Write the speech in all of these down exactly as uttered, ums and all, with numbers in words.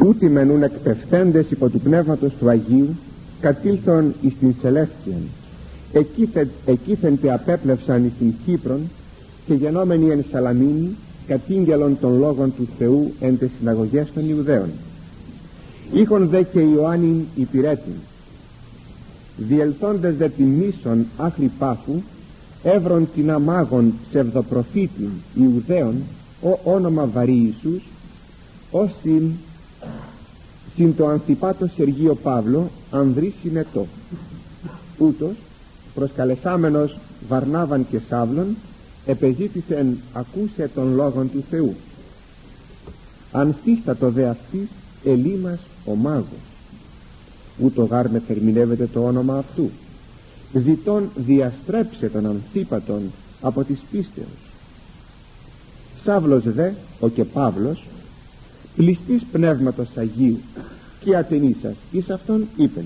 τούτοι μενούν εκπεφθέντες υπό του Πνεύματος του Αγίου κατήλθον εις την Σελεύκιαν, εκείθεν τε απέπλευσαν εις την Κύπρον, και γενόμενοι εν Σαλαμίνη κατήγγελον των λόγων του Θεού εν τες συναγωγές των Ιουδαίων. Είχον δε και Ιωάννην υπηρέτην. Διελθόντες δε τη μίσον άχρη Πάφου, εύρον την αμάγων ψευδοπροφήτην Ιουδαίων, ο όνομα Βαρύ Ιησούς, ως συν, συν το Ανθιπάτο Σεργείο Παύλο ανδρή συνετό. Ούτως προσκαλεσάμενος Βαρνάβαν και Σάβλων επεζήτησεν ακούσε των λόγων του Θεού. Ανθίστατο δε αυτής Ελίμας ο μάγος, ούτω γάρ με θερμινεύεται το όνομα αυτού, ζητών διαστρέψε τον Ανθίπατον από της πίστεως. Σάβλος δε ο και Παύλος, πληστής πνεύματος Αγίου και ατενίσας εις αυτόν είπεν: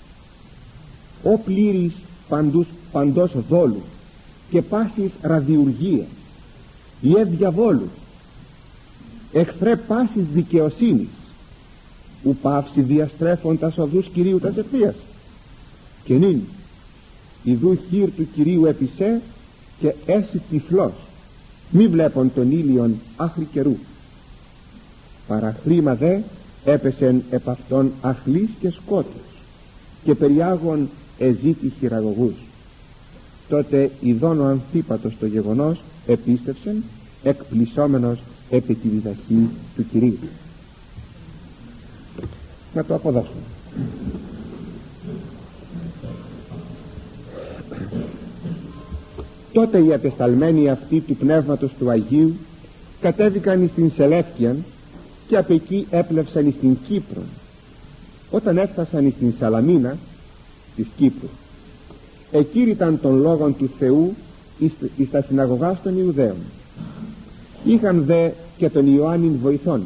ο πλήρης παντούς, παντός δόλου και πάσης ραδιουργία, ιε διαβόλου, εχθρέ πάσης δικαιοσύνης, ου παύση διαστρέφων τας οδούς Κυρίου τας ευθείας, και νυν ιδού χείρ του Κυρίου επισέ, και έσυ τυφλός, μη βλέπον τον ήλιον άχρη καιρού. Παραχρήμα δε έπεσεν επ' αυτόν αχλής και σκότους, και περιάγων εζήτη χειραγωγούς. Τότε ειδών ο Ανθίπατος το γεγονός επίστευσεν, εκπλησσόμενος επί τη διδαχή του Κυρίου. Να το αποδώσουμε. Τότε οι απεσταλμένοι αυτοί του Πνεύματος του Αγίου κατέβηκαν εις την Σελεύκιαν, και απ' εκεί έπλευσαν εις την Κύπρο. Όταν έφτασαν εις την Σαλαμίνα της Κύπρου, εκήρυταν των λόγων του Θεού εις, εις τα συναγωγάς των Ιουδαίων. Είχαν δε και τον Ιωάννην βοηθών.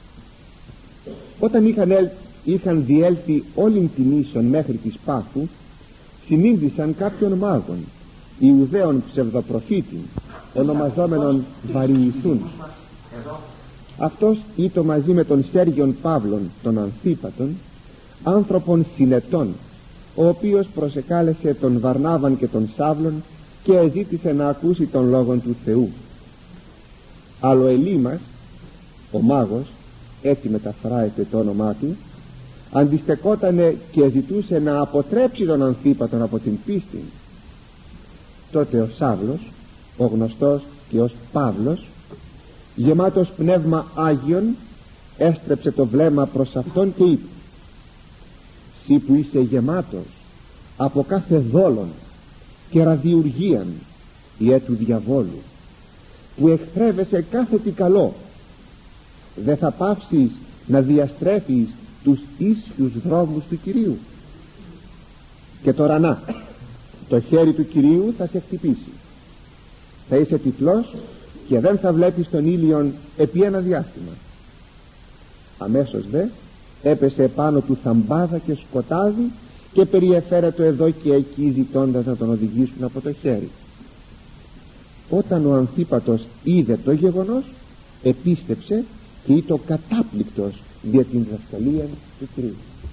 Όταν είχαν, ελ, είχαν διέλθει όλην την ίσον μέχρι της Πάφου, συνείδησαν κάποιον μάγων Ιουδαίων ψευδοπροφήτην, ονομαζόμενον Βαρυηθούν. Αυτός ήτο μαζί με τον Σέργιον Παύλον τον Ανθίπατον, άνθρωπον συνετών, ο οποίος προσεκάλεσε τον Βαρνάβαν και τον Σάβλον και εζήτησε να ακούσει τον λόγον του Θεού. Αλλά ο Ελίμας, ο μάγος, έτσι μεταφράζεται το όνομά του, αντιστεκότανε και ζητούσε να αποτρέψει τον Ανθίπατον από την πίστη. Τότε ο Σάβλος, ο γνωστός και ως Παύλος, γεμάτος πνεύμα Άγιον, έστρεψε το βλέμμα προς αυτόν και είπε: «Συ που είσαι γεμάτος από κάθε δόλον και ραδιουργίαν, ιε του διαβόλου, που εχθρεύεσαι κάθε τι καλό, δεν θα πάψεις να διαστρέφεις τους ίσιους δρόμους του Κυρίου? Και τώρα να, το χέρι του Κυρίου θα σε χτυπήσει, θα είσαι τυφλός και δεν θα βλέπεις τον ήλιον επί ένα διάστημα». Αμέσως δε έπεσε επάνω του θαμπάδα και σκοτάδι, και περιεφέρετο εδώ και εκεί ζητώντας να τον οδηγήσουν από το χέρι. Όταν ο Ανθίπατος είδε το γεγονός, επίστεψε και ήτο κατάπληκτος δια την διδασκαλία του Κυρίου.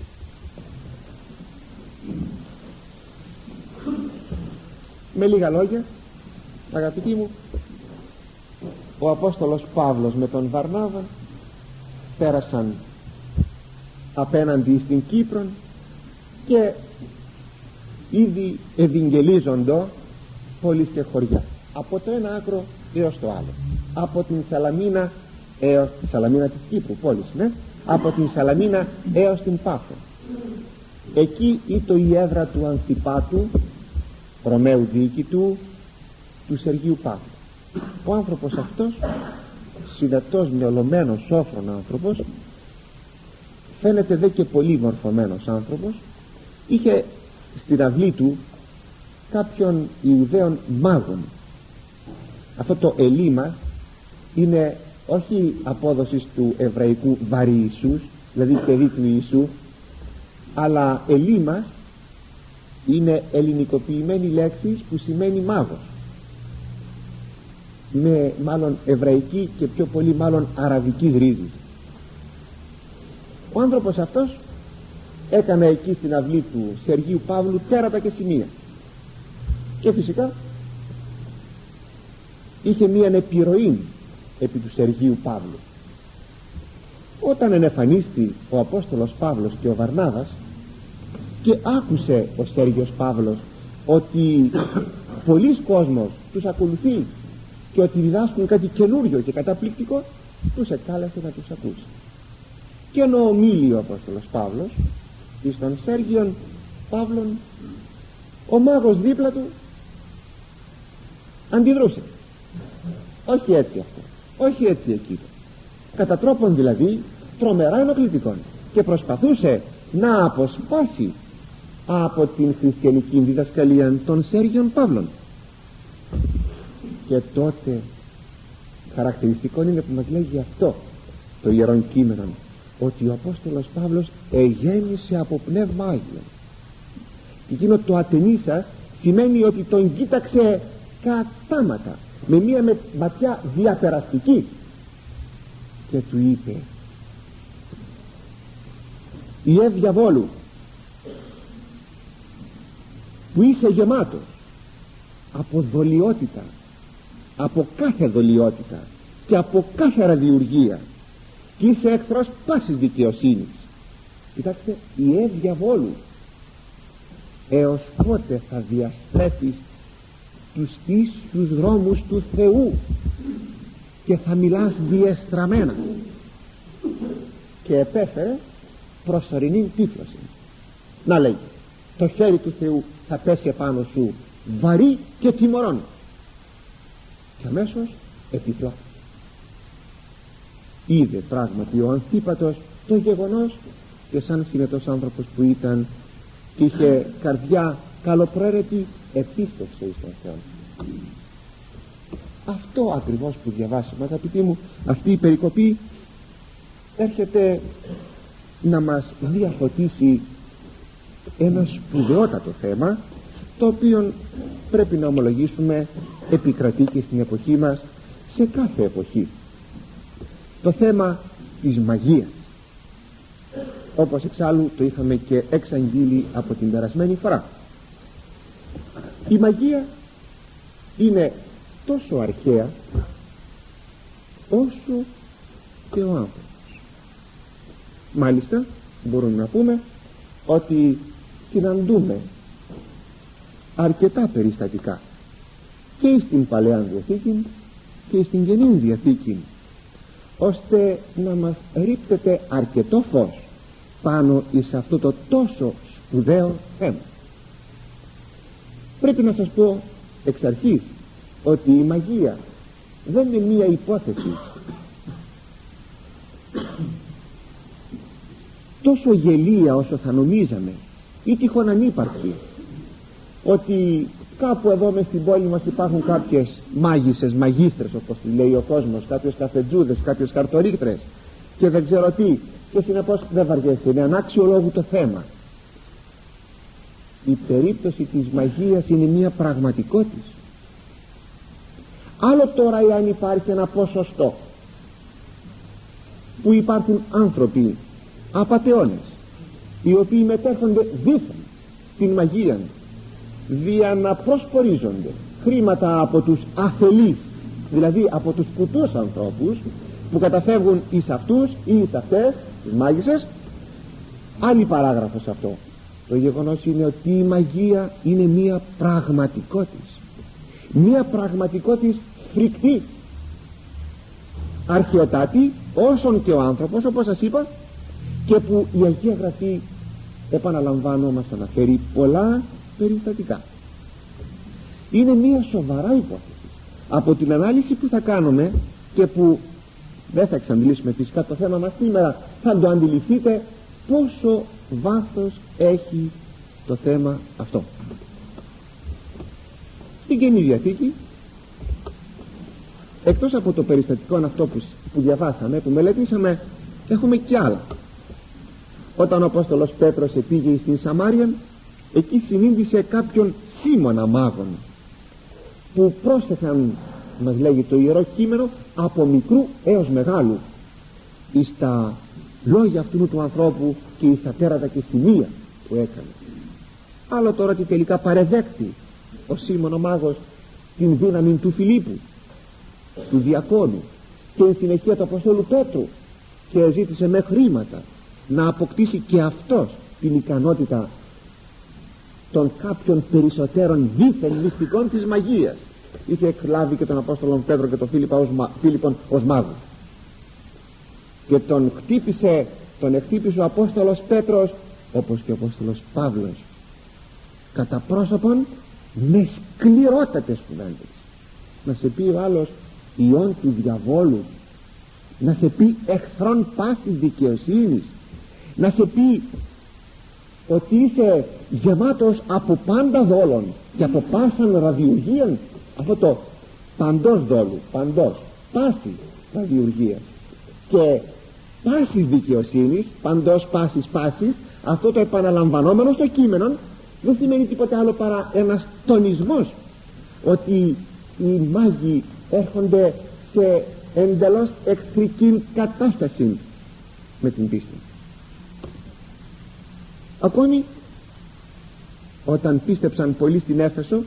Με λίγα λόγια, αγαπητοί μου, ο Απόστολος Παύλος με τον Βαρνάβα πέρασαν απέναντι στην Κύπρον και ήδη ευαγγελίζοντο πόλεις και χωριά, από το ένα άκρο έως το άλλο, από την Σαλαμίνα έως τη Σαλαμίνα της Κύπρου πόλης, ναι, από την Σαλαμίνα έως την Πάφο. Εκεί ήτο η έδρα του Ανθιπάτου, Ρωμαίου διοικητού, του Σεργίου Παύλου. Ο άνθρωπος αυτός, συνετός, μυαλωμένος, σόφρον άνθρωπος, φαίνεται δε και πολύ μορφωμένος άνθρωπος, είχε στην αυλή του κάποιον Ιουδαίων μάγων. Αυτό το Ελίμα είναι όχι απόδοσης του εβραϊκού Βαρύ Ιησούς, δηλαδή παιδί του Ιησού, αλλά Ελίμας είναι ελληνικοποιημένη λέξη που σημαίνει μάγος, με μάλλον εβραϊκή και πιο πολύ μάλλον αραβικής ρίζης. Ο άνθρωπος αυτός έκανε εκεί στην αυλή του Σεργίου Παύλου τέρατα και σημεία, και φυσικά είχε μία επιρροή επί του Σεργίου Παύλου. Όταν ενεφανίστη ο Απόστολος Παύλος και ο Βαρνάβας και άκουσε ο Σέργιος Παύλος ότι πολλοί κόσμος τους ακολουθεί και ότι διδάσκουν κάτι καινούριο και καταπληκτικό, τους εκάλεσε να τους ακούσει. Και ενώ ομίλει ο Απόστολος Παύλος εις τον Σέργιον Παύλον, ο μάγος δίπλα του αντιδρούσε. Όχι έτσι αυτό, όχι έτσι εκείνο, κατά τρόπον δηλαδή τρομερά ενοχλητικών, και προσπαθούσε να αποσπάσει από την χριστιανική διδασκαλία των Σέργιων Παύλων. Και τότε χαρακτηριστικό είναι που μας λέγει αυτό το Ιερόν Κείμενο, ότι ο Απόστολος Παύλος εγέννησε από Πνεύμα Άγιο. Και εκείνο το ατενίσας σημαίνει ότι τον κοίταξε κατάματα, με μία με ματιά διαπεραστική, και του είπε: «Ιε διαβόλου, που είσαι γεμάτος από δολιότητα, από κάθε δολιότητα και από κάθε ραδιουργία, και είσαι εχθρός πάσης δικαιοσύνης». Κοιτάξτε, «Ιε διαβόλου, έως πότε θα διαστρέφεις τους ίσιους δρόμους του Θεού και θα μιλάς διεστραμμένα?» Και επέφερε προσωρινή τύφλωση. Να λέει, το χέρι του Θεού θα πέσει επάνω σου βαρύ και τιμωρών. Και αμέσως επιπλά είδε πράγματι ο Ανθίπατος το γεγονός, και σαν συνετός άνθρωπος που ήταν και είχε καρδιά καλοπροαίρετη, επίστεψε εις τον Θεό. Αυτό ακριβώς που διαβάσαμε, αγαπητοί μου, αυτή η περικοπή έρχεται να μας διαφωτίσει ένα σπουδαιότατο θέμα, το οποίο πρέπει να ομολογήσουμε επικρατεί και στην εποχή μας, σε κάθε εποχή. Το θέμα της μαγείας, όπως εξάλλου το είχαμε και εξαγγείλει από την περασμένη φορά. Η μαγεία είναι τόσο αρχαία όσο και ο άνθρωπος. Μάλιστα μπορούμε να πούμε ότι συναντούμε αρκετά περιστατικά και στην Παλαιά Διαθήκη και στην Καινή Διαθήκη, ώστε να μας ρίπτεται αρκετό φως πάνω εις αυτό το τόσο σπουδαίο θέμα. Πρέπει να σας πω εξ αρχής ότι η μαγεία δεν είναι μία υπόθεση τόσο γελία όσο θα νομίζαμε, ή τυχόν ανύπαρκτη, ότι κάπου εδώ μες στην πόλη μας υπάρχουν κάποιες μάγισσες, μαγίστρες όπως τη λέει ο κόσμος, κάποιες καφετζούδες, κάποιες χαρτορίχτρες και δεν ξέρω τι, και συνεπώς δεν βαριέσαι, είναι ανάξιο λόγου το θέμα. Η περίπτωση της μαγείας είναι μια πραγματικότητα. Άλλο τώρα εάν υπάρχει ένα ποσοστό που υπάρχουν άνθρωποι απατεώνες οι οποίοι μετέχονται δίθεν την μαγεία, δια να προσπορίζονται χρήματα από τους αφελείς, δηλαδή από τους κουτούς ανθρώπους που καταφεύγουν εις αυτούς ή εις αυτές τις μάγισσες. Άλλη παράγραφος αυτό. Το γεγονός είναι ότι η μαγεία είναι μία πραγματικότητα, μία πραγματικότητα φρικτή, αρχαιοτάτη όσον και ο άνθρωπος, όπως σας είπα, και που η Αγία Γραφή, επαναλαμβάνω, μας αναφέρει πολλά περιστατικά. Είναι μία σοβαρά υπόθεση. Από την ανάλυση που θα κάνουμε και που δεν θα εξαντλήσουμε φυσικά το θέμα μας σήμερα, θα το αντιληφθείτε πόσο βάθος έχει το θέμα αυτό. Στην Καινή Διαθήκη, εκτός από το περιστατικό αυτό που, που διαβάσαμε, που μελετήσαμε, έχουμε κι άλλα. Όταν ο Απόστολος Πέτρος επήγε στην Σαμάρια, εκεί συνήντησε κάποιον Σίμωνα μάγων που πρόσεχαν, μας λέγει το Ιερό Κείμενο, από μικρού έως μεγάλου εις τα λόγια αυτού του ανθρώπου και εις τα τέρατα και σημεία που έκανε. Άλλο τώρα ότι τελικά παρεδέχτη ο Σίμων ο μάγος την δύναμη του Φιλίππου, του διακόνου, και εν συνεχεία του Αποστόλου Πέτρου, και ζήτησε με χρήματα να αποκτήσει και αυτός την ικανότητα των κάποιων περισσότερων δίθεν μυστικών της μαγείας. Είχε εκλάβει και τον Απόστολο Πέτρο και τον Φίλιππον ως μάγο, και τον χτύπησε, τον εχτύπησε ο Απόστολος Πέτρος, όπως και ο Απόστολος Παύλος, κατά πρόσωπον με σκληρότατες κουβέντες. Να σε πει ο άλλος ιών του διαβόλου, να σε πει εχθρόν πάσης δικαιοσύνης, να σε πει ότι είσαι γεμάτος από πάντα δόλων και από πάσαν ραδιουργίαν, αυτό το παντός δόλου, παντός, πάση ραδιουργίας και πάσης δικαιοσύνης, παντός πάσης πάσης, αυτό το επαναλαμβανόμενο στο κείμενο δεν σημαίνει τίποτα άλλο παρά ένας τονισμός ότι οι μάγοι έρχονται σε εντελώς εχθρική κατάσταση με την πίστη. Ακόμη όταν πίστεψαν πολλοί στην Έφεσο,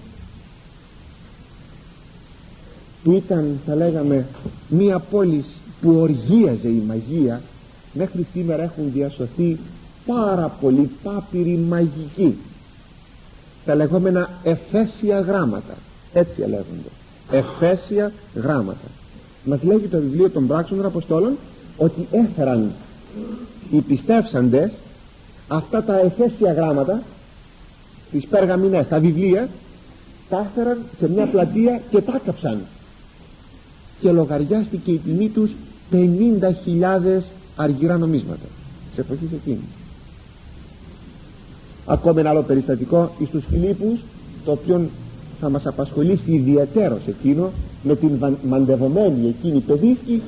που ήταν, θα λέγαμε, μία πόλη που οργίαζε η μαγεία, μέχρι σήμερα έχουν διασωθεί πάρα πολλοί πάπυροι μαγικοί, τα λεγόμενα εφέσια γράμματα, έτσι λέγονται, εφέσια γράμματα. Μας λέγει το βιβλίο των Πράξεων των Αποστόλων ότι έφεραν οι πιστεύσαντες αυτά τα εφέσια γράμματα, τις περγαμηνές, τα βιβλία, τα έφεραν σε μια πλατεία και τα κάψαν, και λογαριάστηκε η τιμή τους πενήντα χιλιάδες αργυρά νομίσματα σε εποχή εκείνη. Ακόμη ένα άλλο περιστατικό εις τους Φιλίππους, το οποίο θα μας απασχολήσει ιδιαιτέρως εκείνο, με την μαντευομένη εκείνη παιδίσκη.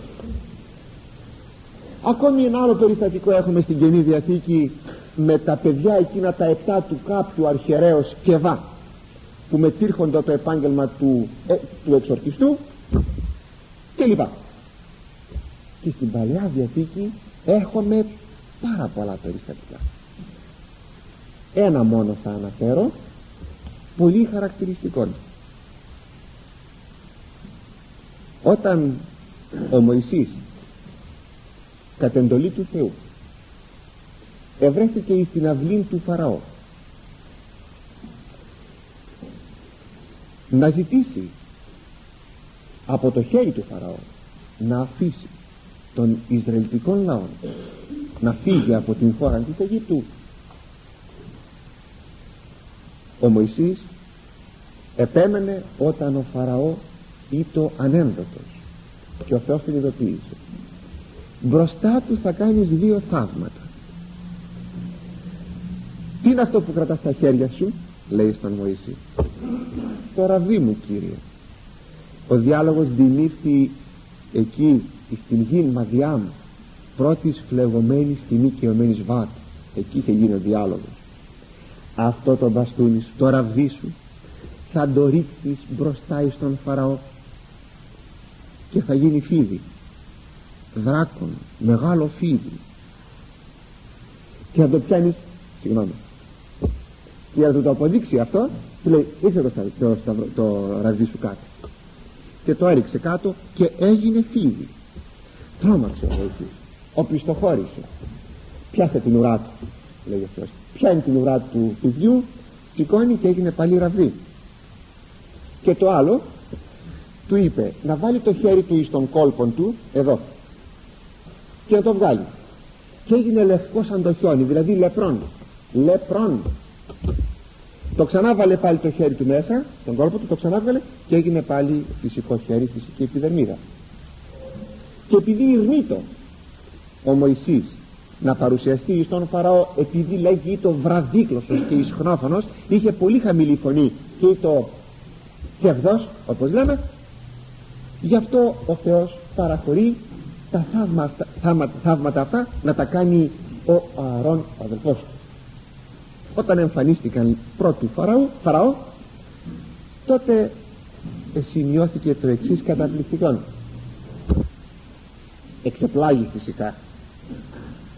Ακόμη ένα άλλο περιστατικό έχουμε στην Καινή Διαθήκη, με τα παιδιά εκείνα τα επτά του κάποιου αρχιερέως Σκευά, που μετήρχονται το επάγγελμα του, ε, του εξορκιστού και λοιπά. Και στην Παλαιά Διαθήκη έχουμε πάρα πολλά περιστατικά. Ένα μόνο θα αναφέρω, πολύ χαρακτηριστικό. Όταν ο Μωυσής κατ' εντολή του Θεού ευρέθηκε εις την αυλή του Φαραώ να ζητήσει από το χέρι του Φαραώ να αφήσει τον Ισραηλιτικών λαό να φύγει από την χώρα της Αιγύπτου, ο Μωυσής επέμενε όταν ο Φαραώ ήτο ανένδοτος, και ο Θεός την ειδοποίησε. Μπροστά του θα κάνεις δύο θαύματα. Τι είναι αυτό που κρατάς στα χέρια σου, λέει στον Μωυσή. Το ραβδί μου, Κύριε. Ο διάλογος δημιουργεί εκεί στην γη Μαδιάμ, πρώτης φλεγωμένης και μη καιωμένης βάτ. Εκεί είχε γίνει ο διάλογος. Αυτό το μπαστούνι σου, το ραβδί σου, θα το ρίξεις μπροστά εις τον Φαραώ και θα γίνει φίδι, δράκον, μεγάλο φίδι, και θα το πιάνεις, συγγνώμη, για να του το αποδείξει αυτό, του λέει ρίξε το, το, το, το ραβδί σου κάτω, και το έριξε κάτω και έγινε φίδι. Τρόμαξε ο Μωυσής, οπισθοχώρησε, πιάσε την ουρά του, λέει αυτός, πιάνει την ουρά του φιδιού, σηκώνει και έγινε πάλι ραβδί. Και το άλλο του είπε να βάλει το χέρι του εις τον κόλπον του, εδώ, και να το βγάλει, και έγινε λευκό σαν το χιόνι, δηλαδή λεπρόν, λεπρόν. Το ξανάβαλε πάλι το χέρι του μέσα, τον κόλπο του, το ξανάβγαλε και έγινε πάλι φυσικό χέρι, φυσική επιδερμίδα. Και επειδή ειρνείτο ο Μωυσής να παρουσιαστεί στον Φαραώ, επειδή λέγει το βραδίκλωσος και ισχνόφωνος, είχε πολύ χαμηλή φωνή και το κερδός, όπως λέμε, γι' αυτό ο Θεός παραχωρεί τα θαύματα, θαύματα, θαύματα αυτά να τα κάνει ο Ααρών, ο αδελφός του. Όταν εμφανίστηκαν πρώτου Φαραώ, Φαραώ τότε σημειώθηκε το εξής καταπληκτικό. Εξεπλάγει φυσικά,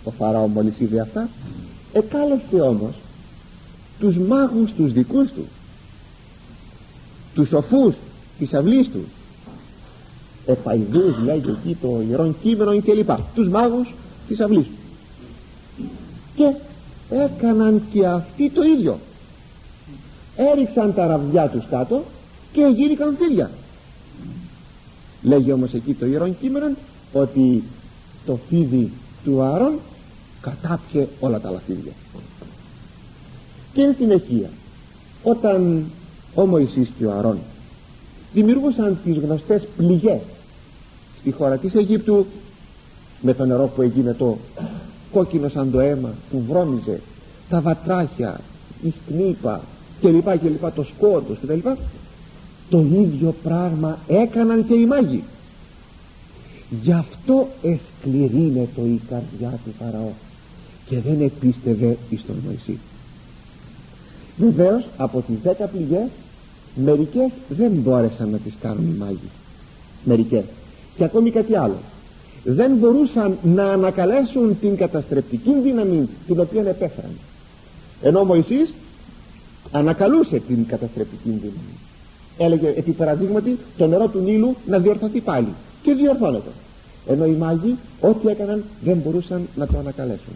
ο Φαραώ μόλις είδε αυτά. Εκάλεσε όμως τους μάγους τους δικούς του, τους σοφούς της αυλής του, επαϊδούς λέγει εκεί το Ιερόν Κείμενο και λοιπά, τους μάγους της αυλής του, και έκαναν και αυτοί το ίδιο. Έριξαν τα ραβδιά τους κάτω και γύρικαν φίδια. Λέγει όμως εκεί το Ιερόν Κείμενο ότι το φίδι του Άρων κατάπιε όλα τα άλλα φίδια. Και εν συνεχεία, όταν ο Μωυσής και ο Αρών δημιουργούσαν τις γνωστές πληγές στη χώρα της Αιγύπτου, με το νερό που έγινε το κόκκινο σαν το αίμα που βρώμιζε, τα βατράχια, η σκνήπα κλπ, κλπ, το σκότος κτλ, το ίδιο πράγμα έκαναν και οι μάγοι. Γι' αυτό εσκληρύνεται η καρδιά του Φαραώ και δεν επίστευε εις τον Μωυσή. Βεβαίως από τις δέκα πληγές μερικές δεν μπόρεσαν να τις κάνουν οι μάγοι, μερικές, και ακόμη κάτι άλλο, δεν μπορούσαν να ανακαλέσουν την καταστρεπτική δύναμη την οποία επέφεραν, ενώ ο Μωυσής ανακαλούσε την καταστρεπτική δύναμη. Έλεγε επί παραδείγματι το νερό του Νείλου να διορθωθεί πάλι, και διορθώνεται, ενώ οι μάγοι ό,τι έκαναν δεν μπορούσαν να το ανακαλέσουν.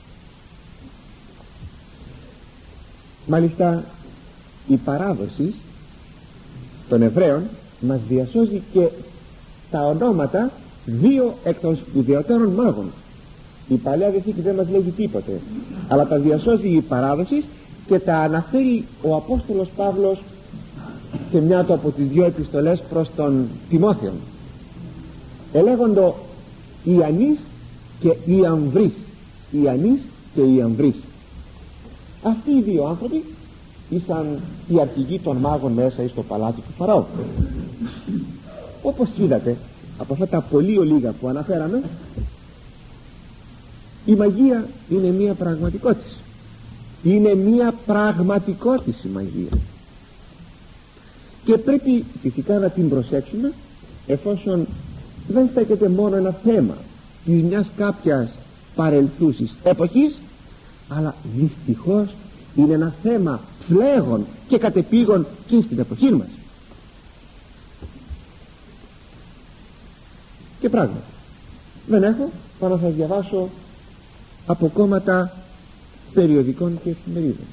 Μάλιστα η παράδοση των Εβραίων μας διασώζει και τα ονόματα δύο εκ των σπουδαιότερων μάγων. Η Παλαιά Διαθήκη δεν μας λέγει τίποτε, αλλά τα διασώζει η παράδοση και τα αναφέρει ο Απόστολος Παύλος σε μια από τις δύο επιστολές προς τον Τιμόθεο. Ελέγοντο Ιαννής και Ιαμβρής, Ιαννής και Ιαμβρής. Αυτοί οι δύο άνθρωποι ήσαν οι αρχηγοί των μάγων μέσα στο παλάτι του Φαραώ. Όπως είδατε από αυτά τα πολύ ολίγα που αναφέραμε, η μαγεία είναι μία πραγματικότητα. Είναι μία πραγματικότητα η μαγεία, και πρέπει φυσικά να την προσέξουμε, εφόσον δεν στέκεται μόνο ένα θέμα της μιας κάποιας παρελθούσης εποχής, αλλά δυστυχώς είναι ένα θέμα φλέγον και κατεπήγον και στην εποχή μας. Και πράγματι δεν έχω παρά να σας διαβάσω από κόμματα περιοδικών και εφημερίδων.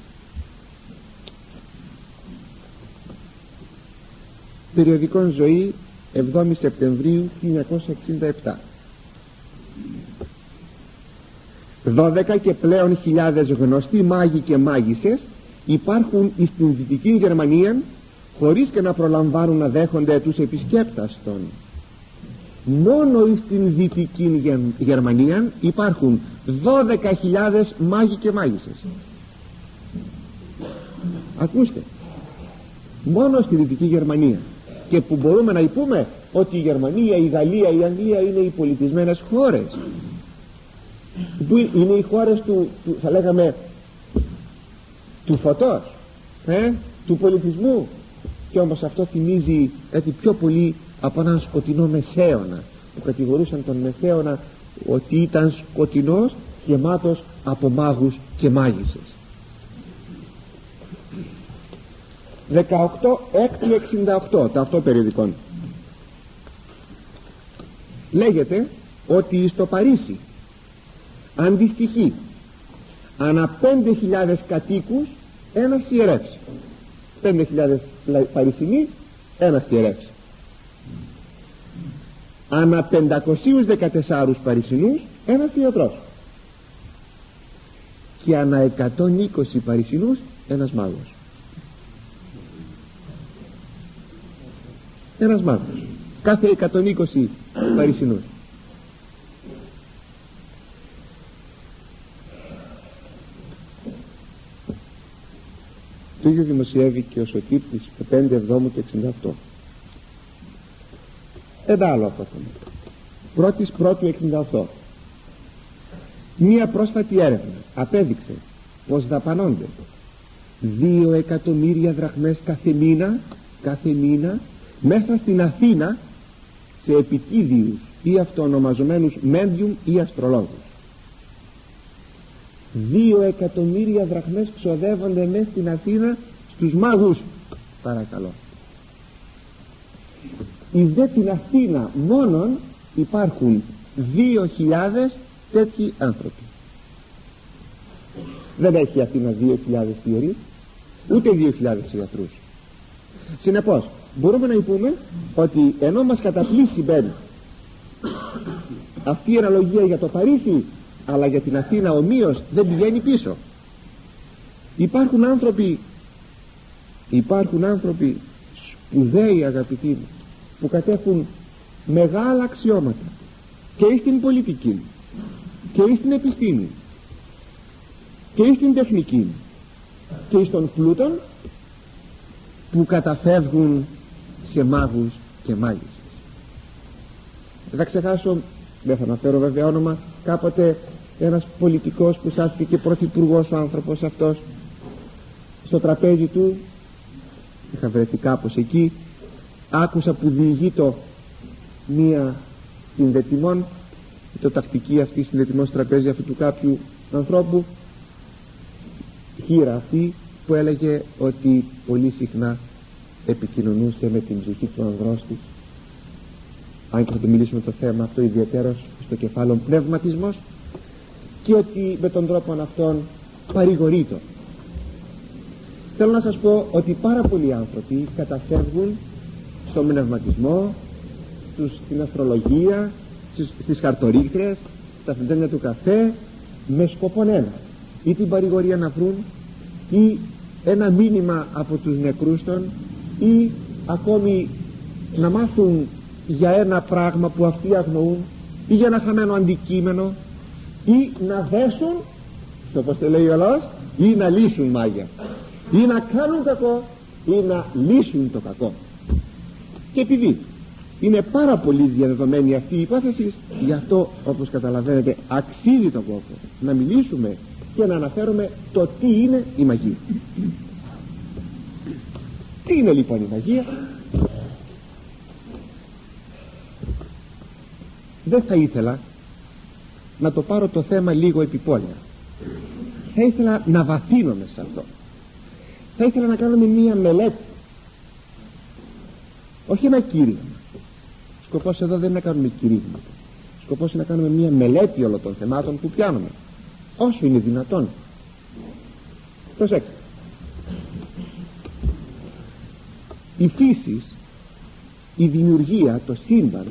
Περιοδικών Ζωή, εβδόμη Σεπτεμβρίου χίλια εννιακόσια εξήντα επτά. Δώδεκα και πλέον χιλιάδες γνωστοί μάγοι και μάγισσες υπάρχουν στην Δυτική Γερμανία, χωρίς και να προλαμβάνουν να δέχονται τους επισκέπτας των. Μόνο στην Δυτική Γερμανία υπάρχουν δώδεκα χιλιάδες μάγοι και μάγισσες. Ακούστε, μόνο στη Δυτική Γερμανία, και που μπορούμε να πούμε ότι η Γερμανία, η Γαλλία, η Αγγλία είναι οι πολιτισμένες χώρες, που είναι οι χώρες του, του θα λέγαμε του φωτός, ε, του πολιτισμού, και όμως αυτό θυμίζει έτσι πιο πολύ από έναν σκοτεινό μεσαίωνα, που κατηγορούσαν τον μεσαίωνα ότι ήταν σκοτεινός, γεμάτος από μάγους και μάγισσες. δεκαοκτώ έκτου εξήντα οκτώ, τα αυτό περιοδικών, λέγεται ότι στο Παρίσι αντιστοιχεί ανά πέντε χιλιάδες κατοίκους ένας ιερεύς. Πέντε χιλιάδες Παρισινοί, ένας ιερεύς. Ανά πεντακόσιους δεκατέσσερις Παρισινούς, ένας ιατρός. Και ανά εκατόν είκοσι Παρισινούς, ένας μάγος. Ένας μάγος κάθε εκατόν είκοσι Παρισινούς. Το ίδιο δημοσιεύει και ο Σωτήρτης πέντε εβδόμου του εξήντα οκτώ. Ένα άλλο απόθεμα. Πρώτης πρώτου εξήντα οκτώ. Μία πρόσφατη έρευνα απέδειξε πως δαπανώνται δύο εκατομμύρια δραχμές κάθε μήνα, κάθε μήνα μέσα στην Αθήνα σε επικίδιους ή αυτοονομαζομένους μέντιουμ ή αστρολόγους. δύο εκατομμύρια δραχμές ξοδεύονται μέσα στην Αθήνα στους μάγους, παρακαλώ. Εις δε την Αθήνα μόνον υπάρχουν δύο χιλιάδες τέτοιοι άνθρωποι. Δεν έχει η Αθήνα δύο χιλιάδες ιερείς, ούτε δύο χιλιάδες ιατρούς. Συνεπώς μπορούμε να πούμε ότι ενώ μας καταπλήσει μπαίνει αυτή η αναλογία για το Παρίσι, αλλά για την Αθήνα ομοίως δεν πηγαίνει πίσω. Υπάρχουν άνθρωποι υπάρχουν άνθρωποι σπουδαίοι, αγαπητοί μου, που κατέχουν μεγάλα αξιώματα και στην πολιτική και στην επιστήμη και στην τεχνική και στον πλούτον, που καταφεύγουν σε μάγους και μάγισσες. Δεν θα ξεχάσω, δεν θα αναφέρω βέβαια όνομα, κάποτε ένας πολιτικός που στάθηκε πρωθυπουργός ο άνθρωπος αυτός, στο τραπέζι του, είχα βρεθεί κάπως εκεί, άκουσα που διηγείτο μία συνδετημόν, το τακτική αυτή συνδετημόν στο τραπέζι αυτού του κάποιου ανθρώπου, χείρα αυτή που έλεγε ότι πολύ συχνά επικοινωνούσε με την ψυχή του ανδρός της, αν και θα το μιλήσουμε το θέμα αυτό ιδιαίτερος στο κεφάλαιο πνευματισμός, και ότι με τον τρόπο αυτόν παρηγορείτο. Θέλω να σας πω ότι πάρα πολλοί άνθρωποι καταφεύγουν στον πνευματισμό, στους, στην αστρολογία, στις, στις χαρτορίκτρες, στα φεντένια του καφέ, με σκοπόν ένα, ή την παρηγορία να βρουν, ή ένα μήνυμα από τους νεκρούς των, ή ακόμη να μάθουν για ένα πράγμα που αυτοί αγνοούν, ή για ένα χαμένο αντικείμενο, ή να δέσουν, όπως το λέει ο λαός, ή να λύσουν μάγια, ή να κάνουν κακό, ή να λύσουν το κακό. Και επειδή είναι πάρα πολύ διαδεδομένη αυτή η υπόθεση, γι' αυτό, όπως καταλαβαίνετε, αξίζει τον κόπο να μιλήσουμε και να αναφέρουμε το τι είναι η μαγεία. Τι είναι λοιπόν η μαγεία? Δεν θα ήθελα να το πάρω το θέμα λίγο επιπόλαια. Θα ήθελα να βαθύνομαι σε αυτό. Θα ήθελα να κάνουμε μία μελέτη, όχι ένα κήρυγμα. Σκοπός εδώ δεν είναι να κάνουμε κηρύγματα. Σκοπός είναι να κάνουμε μία μελέτη όλων των θεμάτων που πιάνουμε, όσο είναι δυνατόν. Προσέξτε, η φύση, η δημιουργία, το σύμπαν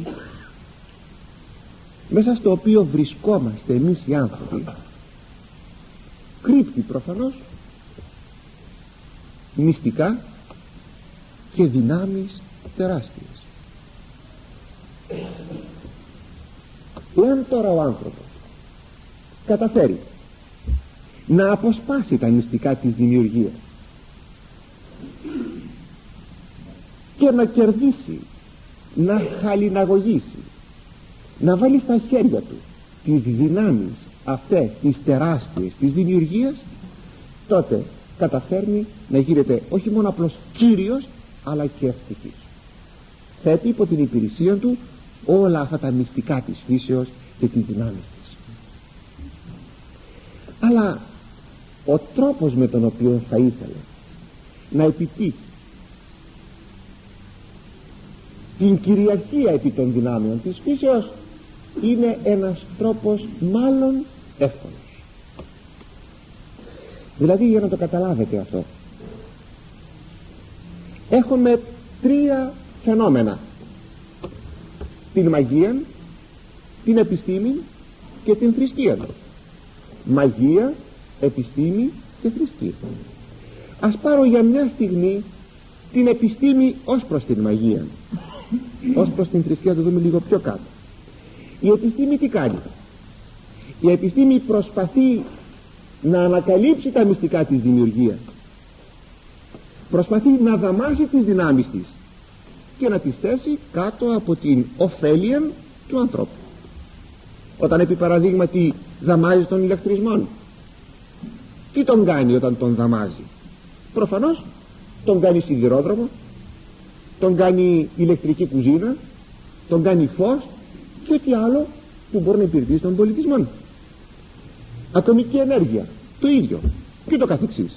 μέσα στο οποίο βρισκόμαστε εμείς οι άνθρωποι, κρύπτει προφανώς μυστικά και δυνάμεις τεράστιες. Εάν τώρα ο άνθρωπος καταφέρει να αποσπάσει τα μυστικά της δημιουργίας και να κερδίσει, να χαλιναγωγήσει, να βάλει στα χέρια του τις δυνάμεις αυτές, τις τεράστιες της δημιουργίας, τότε καταφέρνει να γίνεται όχι μόνο απλώς κύριος, αλλά και ευτυχής. Θέτει υπό την υπηρεσία του όλα αυτά τα μυστικά της φύσεως και τις δυνάμεις της. Αλλά ο τρόπος με τον οποίο θα ήθελε να επιτύχει την κυριαρχία επί των δυνάμεων της φύσεως είναι ένας τρόπος μάλλον εύκολος. Δηλαδή, για να το καταλάβετε αυτό, έχουμε τρία φαινόμενα: την μαγεία, την επιστήμη και την θρησκεία. Μαγεία, επιστήμη και θρησκεία. Ας πάρω για μια στιγμή την επιστήμη ως προς την μαγεία. Ως προς την θρησκεία το δούμε λίγο πιο κάτω. Η επιστήμη τι κάνει? Η επιστήμη προσπαθεί να ανακαλύψει τα μυστικά της δημιουργίας, προσπαθεί να δαμάσει τις δυνάμεις της και να τις θέσει κάτω από την ωφέλεια του ανθρώπου. Όταν επί παραδείγματι δαμάζει τον ηλεκτρισμό, τι τον κάνει όταν τον δαμάζει? Προφανώς τον κάνει σιδηρόδρομο, τον κάνει ηλεκτρική κουζίνα, τον κάνει φως και ό,τι άλλο που μπορεί να υπηρετήσει τον πολιτισμό. ατομική ενέργεια, το ίδιο και το καθεξής.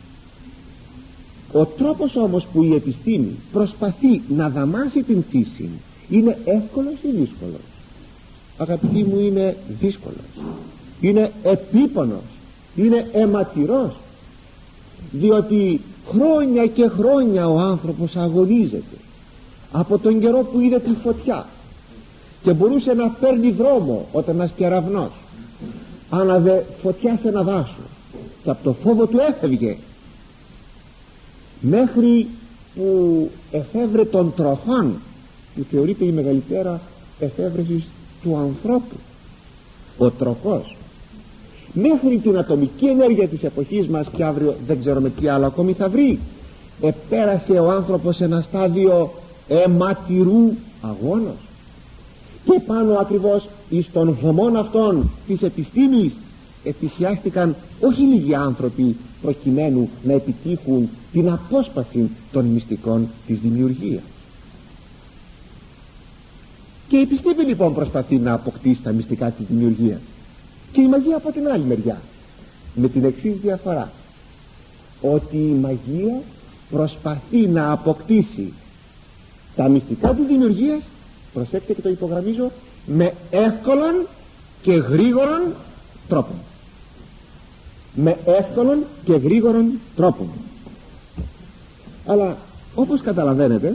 Ο τρόπος όμως που η επιστήμη προσπαθεί να δαμάσει την φύση είναι εύκολος ή δύσκολος? Αγαπητοί μου, είναι δύσκολος, είναι επίπονος, είναι αιματηρός, διότι χρόνια και χρόνια ο άνθρωπος αγωνίζεται από τον καιρό που είδε τη φωτιά και μπορούσε να παίρνει δρόμο όταν ένας κεραυνός άναβε φωτιά σε ένα δάσο και από το φόβο του έφευγε, μέχρι που εφεύρε των τροχών, που θεωρείται η μεγαλύτερα εφεύρεση του ανθρώπου, ο τροχός, μέχρι την ατομική ενέργεια της εποχής μας, και αύριο δεν ξέρω με τι άλλο ακόμη θα βρει. Επέρασε ο άνθρωπος σε ένα στάδιο αιματηρού αγώνος, και πάνω ακριβώς εις των βωμών αυτών της επιστήμης εφησιάστηκαν όχι λίγοι άνθρωποι προκειμένου να επιτύχουν την απόσπαση των μυστικών της δημιουργίας. Και η επιστήμη λοιπόν προσπαθεί να αποκτήσει τα μυστικά της δημιουργίας, και η μαγεία από την άλλη μεριά, με την εξής διαφορά, ότι η μαγεία προσπαθεί να αποκτήσει τα μυστικά της δημιουργίας, προσέξτε και το υπογραμμίζω, με εύκολον και γρήγορον τρόπο. Με εύκολον και γρήγορον τρόπο. Αλλά όπως καταλαβαίνετε,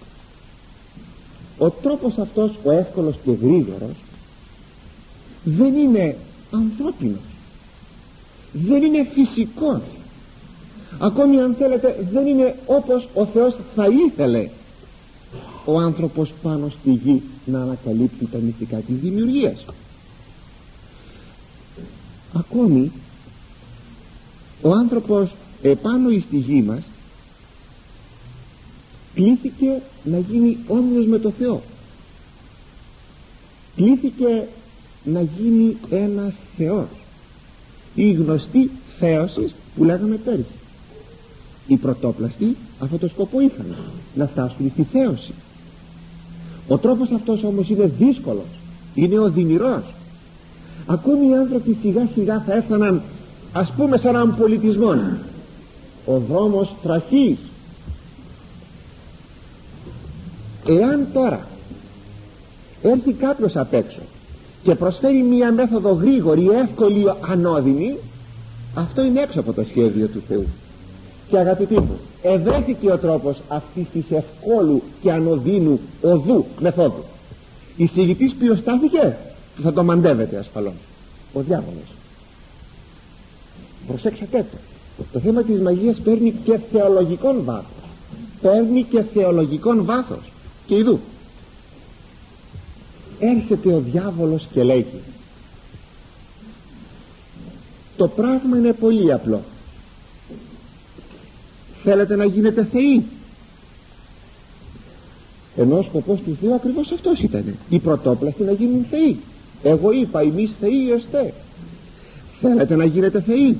ο τρόπος αυτός, ο εύκολος και γρήγορος, δεν είναι ανθρώπινος, δεν είναι φυσικός, ακόμη αν θέλετε δεν είναι όπως ο Θεός θα ήθελε ο άνθρωπος πάνω στη γη να ανακαλύπτει τα μυστικά της δημιουργίας. Ακόμη ο άνθρωπος επάνω στη γη μας κλήθηκε να γίνει όμοιος με το Θεό, κλήθηκε να γίνει ένας Θεός, η γνωστή θέωση που λέγαμε πέρυσι. Οι πρωτόπλαστοι αυτό το σκοπό είχαν, να φτάσουν στη θέωση. Ο τρόπος αυτός όμως είναι δύσκολος, είναι οδυνηρός. Ακόμη οι άνθρωποι σιγά σιγά θα έφταναν, ας πούμε, σε έναν πολιτισμό, ο δρόμος τραχής. Εάν τώρα έρθει κάποιος απ' έξω και προσφέρει μία μέθοδο γρήγορη, εύκολη, ανώδυνη, αυτό είναι έξω από το σχέδιο του Θεού. Και αγαπητοί μου, ευρέθηκε ο τρόπος αυτής της ευκόλου και ανωδύνου οδού μεθόδου. Εισηγητής ποιος στάθηκε? Θα το μαντεύετε ασφαλώς, ο διάβολος. Προσέξατε το, το θέμα της μαγείας παίρνει και θεολογικόν βάθος, παίρνει και θεολογικόν βάθος. Και ειδού έρχεται ο διάβολος και λέγει, το πράγμα είναι πολύ απλό, θέλετε να γίνετε θεοί? Ενώ ο σκοπός του Θεού ακριβώς αυτός ήταν, οι πρωτόπλαστοι να γίνουν θεοί. Εγώ είπα, εμείς θεοί εστέ. Θέλετε να γίνετε θεοί?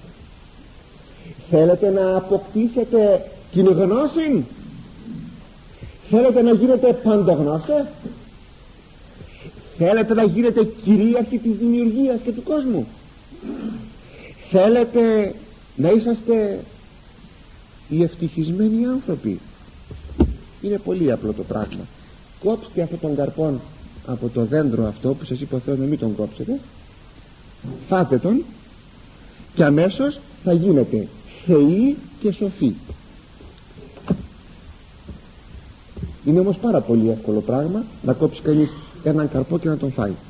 Θέλετε να αποκτήσετε την γνώση? Θέλετε να γίνετε παντογνώστε? Θέλετε να γίνετε κυρίαρχοι της δημιουργίας και του κόσμου? Θέλετε να είσαστε οι ευτυχισμένοι άνθρωποι? Είναι πολύ απλό το πράγμα. Κόψτε αυτόν τον καρπόν από το δέντρο αυτό που σας είπε ο Θεός να μην τον κόψετε, φάτε τον και αμέσως θα γίνετε θεοί και σοφοί. Είναι όμως πάρα πολύ εύκολο πράγμα να κόψει κανείς έναν καρπό και να τον φάει.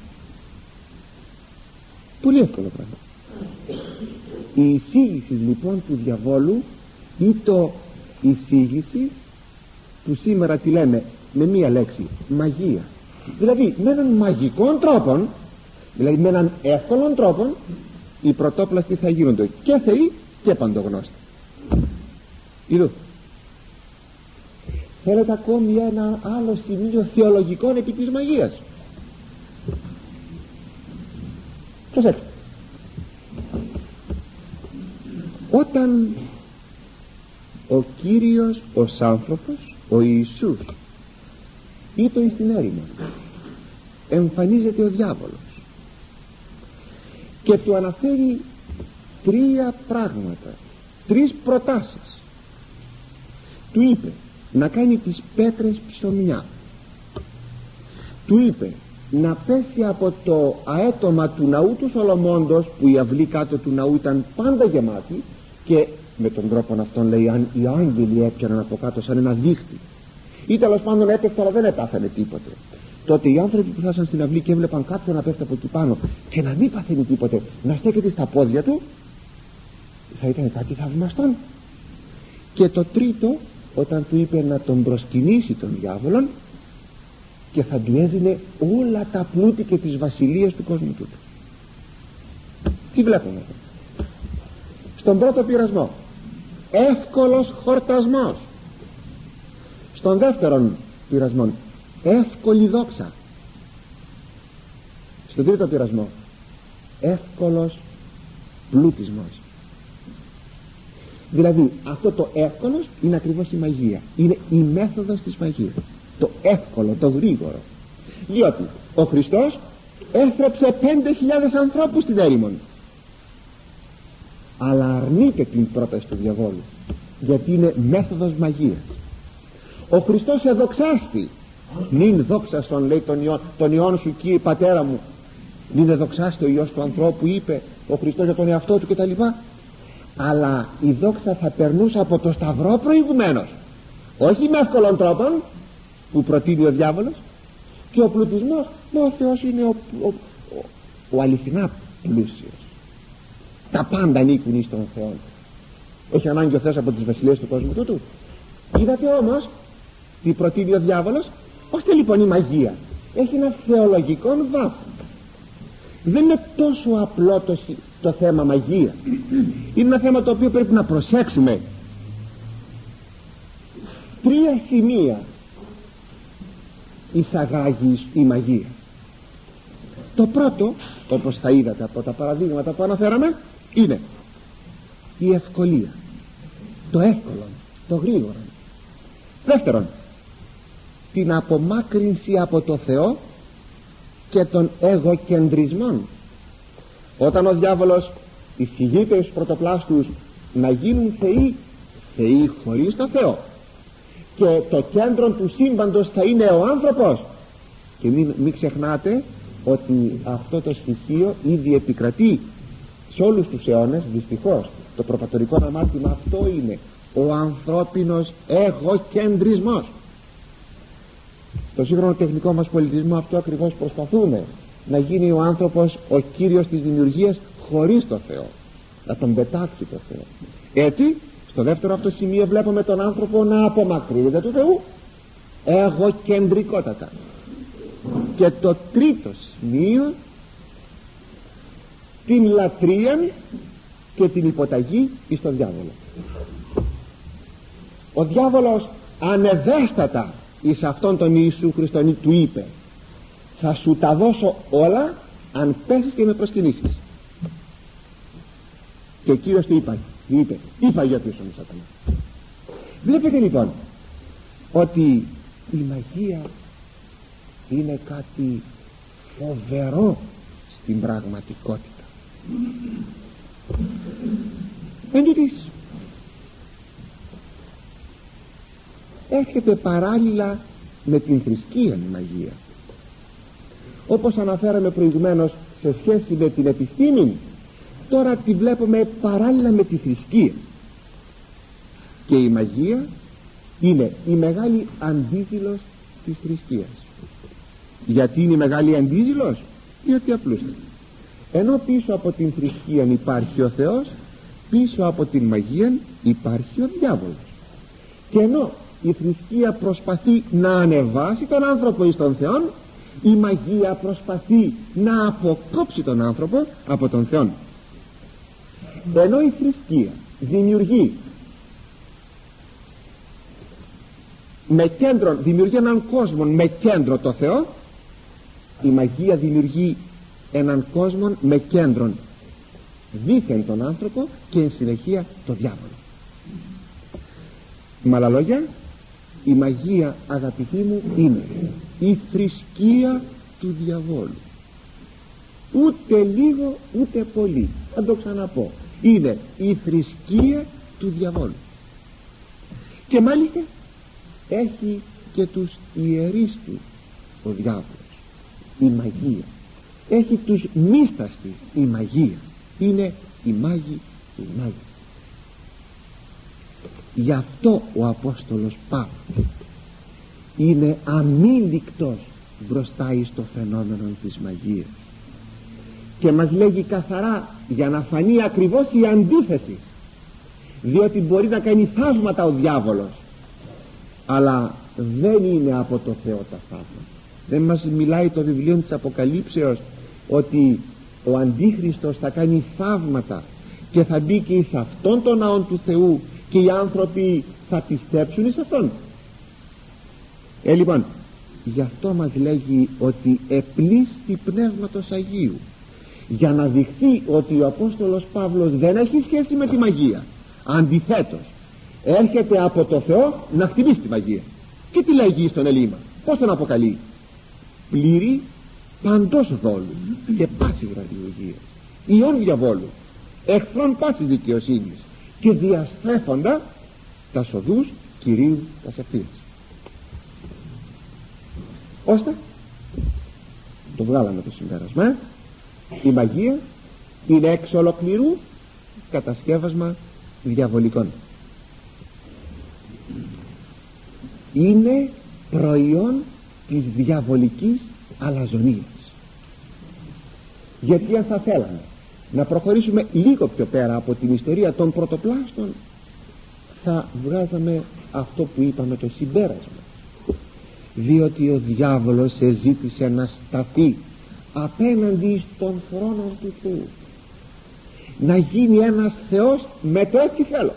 Πολύ εύκολο πράγμα. Η εισήγηση λοιπόν του διαβόλου ή το εισήγηση που σήμερα τη λέμε με μία λέξη, μαγεία. Δηλαδή με έναν μαγικό τρόπο, δηλαδή με έναν εύκολο τρόπο, οι πρωτόπλαστοι θα γίνονται και θεοί και παντογνώστοι. Είδου. Θέλετε ακόμη ένα άλλο σημείο θεολογικό επί της μαγείας? Προσέξτε. Όταν ο Κύριος ως άνθρωπος, ο Ιησούς, ήτο στην έρημο, εμφανίζεται ο διάβολος και του αναφέρει τρία πράγματα, τρεις προτάσεις. Του είπε να κάνει τις πέτρες ψωμιά, του είπε να πέσει από το αέτομα του ναού του Σολομώντος, που η αυλή κάτω του ναού ήταν πάντα γεμάτη, και με τον τρόπο αυτόν, λέει, αν οι άγγελοι έπιαναν από κάτω σαν ένα δίχτυ, ή τέλος πάντων έπεφτε αλλά δεν επάθανε τίποτε, τότε οι άνθρωποι που φτάσαν στην αυλή και έβλεπαν κάποιον να πέφτει από εκεί πάνω και να μην παθαίνει τίποτε, να στέκεται στα πόδια του, θα ήταν κάτι θαυμαστόν. Και το τρίτο, όταν του είπε να τον προσκυνήσει τον διάβολον και θα του έδινε όλα τα πλούτη και τις βασιλείες του κόσμου τούτου. Τι βλέπουμε εδώ? Στον πρώτο πειρασμό, εύκολος χορτασμός. Στον δεύτερον πειρασμό, εύκολη δόξα. Στον τρίτο πειρασμό, εύκολος πλούτισμός. Δηλαδή αυτό το εύκολος είναι ακριβώς η μαγεία, είναι η μέθοδος της μαγείας, το εύκολο, το γρήγορο. Διότι ο Χριστός έθρεψε πέντε χιλιάδες ανθρώπους στην έρημον, αλλά αρνείται την πρόταση του διαβόλου, γιατί είναι μέθοδος μαγείας. Ο Χριστός εδοξάστη, νυν δόξαστον, λέει, τον Υιόν, τον Υιόν σου Κύριε Πατέρα μου, νυν εδοξάστη ο Υιός του ανθρώπου, είπε ο Χριστός για τον εαυτό του κτλ. Αλλά η δόξα θα περνούσε από το σταυρό προηγουμένως, όχι με εύκολων τρόπων που προτείνει ο διάβολος. Και ο πλουτισμός, μα ο Θεός είναι ο, ο, ο, ο αληθινά πλούσιος, τα πάντα ανήκουν εις τον Θεό, έχει ανάγκη ο Θεός από τις βασιλείες του κόσμου τούτου. Είδατε όμως τι προτείνει ο διάβολος? Ώστε λοιπόν η μαγεία έχει ένα θεολογικό βάθος. Δεν είναι τόσο απλό το, το θέμα μαγεία. Είναι ένα θέμα το οποίο πρέπει να προσέξουμε. Τρία σημεία εισαγάγει η μαγεία. Το πρώτο, όπως θα είδατε από τα παραδείγματα που αναφέραμε, είναι η ευκολία, το εύκολο, το γρήγορο. Δεύτερον, την απομάκρυνση από το Θεό και των εγωκεντρισμών. Όταν ο διάβολος εισηγείται στους πρωτοπλάστους να γίνουν θεοί, θεοί χωρίς το Θεό, και το κέντρο του σύμπαντος θα είναι ο άνθρωπος, και μην, μην ξεχνάτε ότι αυτό το στοιχείο ήδη επικρατεί σε όλους τους αιώνες. Δυστυχώς το προπατορικό αμάρτημα αυτό είναι ο ανθρώπινος εγωκεντρισμός. Το σύγχρονο τεχνικό μας πολιτισμό αυτό ακριβώς προσπαθούμε, να γίνει ο άνθρωπος ο κύριος της δημιουργίας χωρίς το Θεό, να τον πετάξει το Θεό. Έτσι στο δεύτερο αυτό σημείο βλέπουμε τον άνθρωπο να απομακρύνεται του Θεού εγωκεντρικότατα. Και το τρίτο σημείο, την λατρεία και την υποταγή εις τον διάβολο. Ο διάβολος ανεδέστατα εις αυτόν τον Ιησού Χριστόν του είπε, θα σου τα δώσω όλα αν πέσεις και με προσκυνήσεις. Και ο Κύριος του είπα, είπε, είπα για πίσω μου Σατανά. Βλέπετε λοιπόν ότι η μαγεία είναι κάτι φοβερό στην πραγματικότητα. Εν τούτοις, έρχεται παράλληλα με την θρησκεία η μαγεία. Όπως αναφέραμε προηγουμένως σε σχέση με την επιστήμη, τώρα τη βλέπουμε παράλληλα με τη θρησκεία. Και η μαγεία είναι η μεγάλη αντίζηλος της θρησκείας. Γιατί είναι η μεγάλη αντίζηλος? Διότι απλούστατα, ενώ πίσω από την θρησκεία υπάρχει ο Θεός, πίσω από την μαγεία υπάρχει ο διάβολος. Και ενώ η θρησκεία προσπαθεί να ανεβάσει τον άνθρωπο εις τον Θεό, η μαγεία προσπαθεί να αποκόψει τον άνθρωπο από τον Θεό. Ενώ η θρησκεία δημιουργεί με κέντρο, δημιουργεί έναν κόσμο με κέντρο το Θεό, η μαγεία δημιουργεί έναν κόσμο με κέντρο δίθεν τον άνθρωπο και εν συνεχεία το διάβολο. Με άλλα λόγια, η μαγεία, αγαπητοί μου, είναι η θρησκεία του διαβόλου. ούτε λίγο ούτε πολύ. Θα το ξαναπώ, είναι η θρησκεία του διαβόλου. Και μάλιστα έχει και τους ιερείς του ο διάβολος, η μαγεία. Έχει τους μίστας της, η μαγεία. Είναι οι μάγοι και οι μάγοι. Γι' αυτό ο Απόστολος Παύλος είναι αμήλικτος μπροστά εις το φαινόμενο της μαγείας και μας λέγει καθαρά, για να φανεί ακριβώς η αντίθεση, διότι μπορεί να κάνει θαύματα ο διάβολος, αλλά δεν είναι από το Θεό τα θαύματα. Δεν μας μιλάει το βιβλίο της Αποκαλύψεως ότι ο Αντίχριστος θα κάνει θαύματα και θα μπει και εις αυτόν τον ναό του Θεού και οι άνθρωποι θα πιστέψουν εις αυτόν? Ε, λοιπόν, γι' αυτό μας λέγει ότι επλήστη Πνεύματος Αγίου, για να δειχθεί ότι ο Απόστολος Παύλος δεν έχει σχέση με τη μαγεία. Αντιθέτως, έρχεται από το Θεό να χτυπήσει τη μαγεία. Και τι λέγει στον Ελλήμα, πώς τον αποκαλεί? Πλήρη παντός δόλου και πάσης γραφειολογίας, ιών διαβόλου, εχθρών πάσης δικαιοσύνης και διαστρέφοντα τα σοδούς Κυρίου τα ευθείας. Ώστε το βγάλαμε το συμπέρασμα, η μαγεία είναι εξ ολοκληρού κατασκεύασμα διαβολικών. Είναι προϊόν της διαβολικής αλαζονίας. Γιατί αν θα θέλαμε να προχωρήσουμε λίγο πιο πέρα από την ιστορία των πρωτοπλάστων, θα βγάζαμε αυτό που είπαμε, το συμπέρασμα. Διότι ο διάβολος εζήτησε να σταθεί απέναντι στον θρόνο του Θεού, να γίνει ένας Θεός με το έτσι θέλω,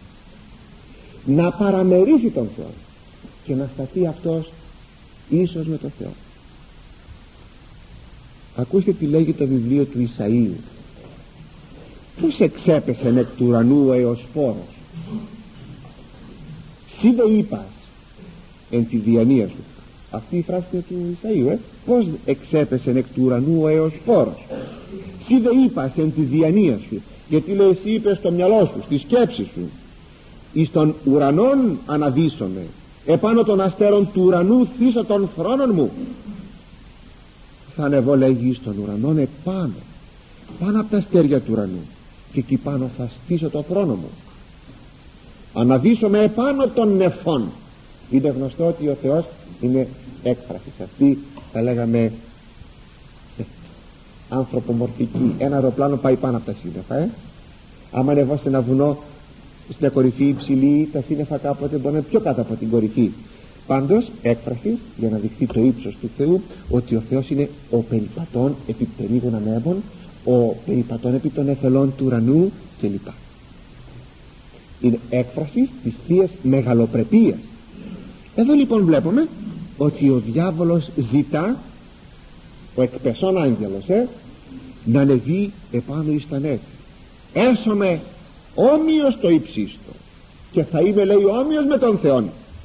να παραμερίσει τον Θεό και να σταθεί αυτός ίσως με τον Θεό. Ακούστε τι λέγει το βιβλίο του Ισαΐου. Πώς εξέπεσε εκ του ουρανού ο Εωσφόρος, σύ δε είπας εν τη διανία σου. Αυτή η φράση είναι του Ισαΐου, ε? Πώς εξέπεσε εκ του ουρανού ο Εωσφόρος, σύ δε είπας εν τη διανία σου. Γιατί λέει, εσύ είπες στο μυαλό σου, στη σκέψη σου, εις των ουρανών αναδύσσομαι, επάνω των αστέρων του ουρανού θύσω των θρόνων μου. Θα ανεβώ, λέγει, στον ουρανόν επάνω, πάνω από τα αστέρια του ουρανού, και εκεί πάνω θα στήσω το θρόνο μου. Αναδύσσομαι επάνω των νεφών. Είναι γνωστό ότι ο Θεός είναι έκφραση αυτή, θα λέγαμε ανθρωπομορφική. Ένα αεροπλάνο πάει πάνω από τα σύννεφα, ε? άμα ανεβώ σε ένα βουνό, στην κορυφή υψηλή, τα σύννεφα κάποτε μπορεί να είναι πιο κάτω από την κορυφή. Πάντως έκφραση για να δειχθεί το ύψος του Θεού, ότι ο Θεός είναι ο περιπατών επί των περίγων ανέβων, ο περιπατών επί των εφελών του ουρανού κλπ. Είναι έκφραση της θείας μεγαλοπρεπίας. Εδώ λοιπόν βλέπουμε ότι ο διάβολος ζητά, ο εκπεσόν άγγελος, ε, να ανεβεί επάνω εις τα νέφη. Έσομαι όμοιος το ύψιστο και θα είμαι, λέει, όμοιος με τον Θεόν.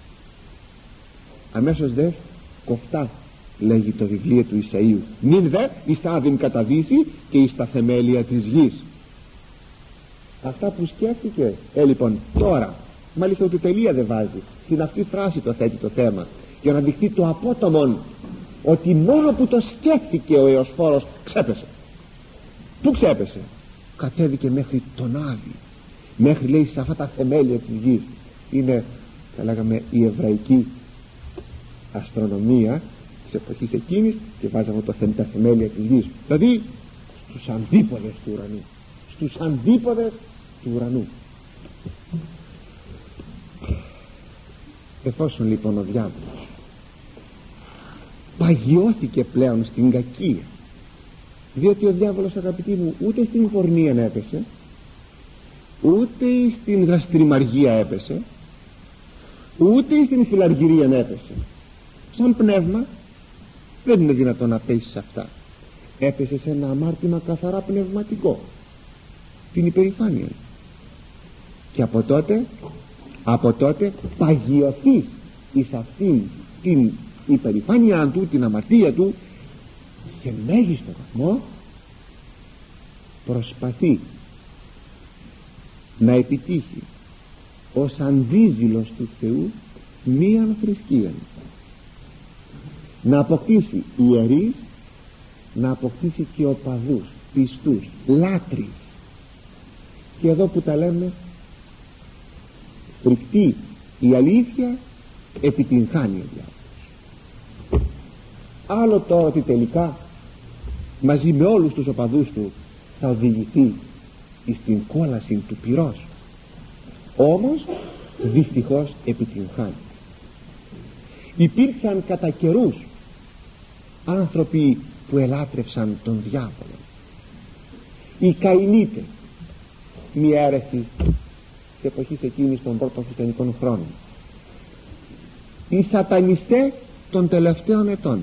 Αμέσως δε κοφτά, λέγει το βιβλίο του Ισαΐου, νυν δε εις άδειν καταβήσει και εις τα θεμέλια της γης. Αυτά που σκέφτηκε, ε λοιπόν τώρα, μάλιστα ούτε τελεία δεν βάζει, στην αυτή φράση το θέτει το θέμα, για να δειχθεί το απότομον, ότι μόνο που το σκέφτηκε ο Εωσφόρος ξέπεσε. Πού ξέπεσε? Κατέβηκε μέχρι τον Άδη, μέχρι, λέει, σε αυτά τα θεμέλια της γης. Είναι, θα λέγαμε, η εβραϊκή αστρονομία της εποχής εκείνης, και βάζαμε το τα θεμέλια της γης, δηλαδή στους αντίποδες του ουρανού, στους αντίποδες του ουρανού. Εφόσον λοιπόν ο διάβολος παγιώθηκε πλέον στην κακία, διότι ο διάβολος, αγαπητοί μου, ούτε στην πορνεία έπεσε, ούτε στην γαστριμαργία έπεσε, ούτε στην φιλαργυρία έπεσε. Σαν πνεύμα δεν είναι δυνατόν να πέσει σε αυτά. Έπεσε σε ένα αμάρτημα καθαρά πνευματικό, την υπερηφάνεια. Και από τότε από τότε παγιωθείς εις αυτήν την υπερηφάνεια του, την αμαρτία του, σε μέγιστο βαθμό, προσπαθεί να επιτύχει ως αντίζηλος του Θεού μίαν θρησκεία, να αποκτήσει ιερείς, να αποκτήσει και οπαδούς, πιστούς, λάτρεις. Και εδώ που τα λέμε, φρικτή η αλήθεια, επιτυγχάνει ο διάβολος. Άλλο τώρα ότι τελικά μαζί με όλους τους οπαδούς του θα οδηγηθεί στην κόλαση του πυρός, όμως δυστυχώς επιτυγχάνει. Υπήρξαν κατά καιρούς άνθρωποι που ελάτρευσαν τον διάβολο. Οι Καϊνίτες, μια αίρεση της εποχής εκείνης των πρώτων χριστιανικών χρόνων. Οι σατανιστές των τελευταίων ετών.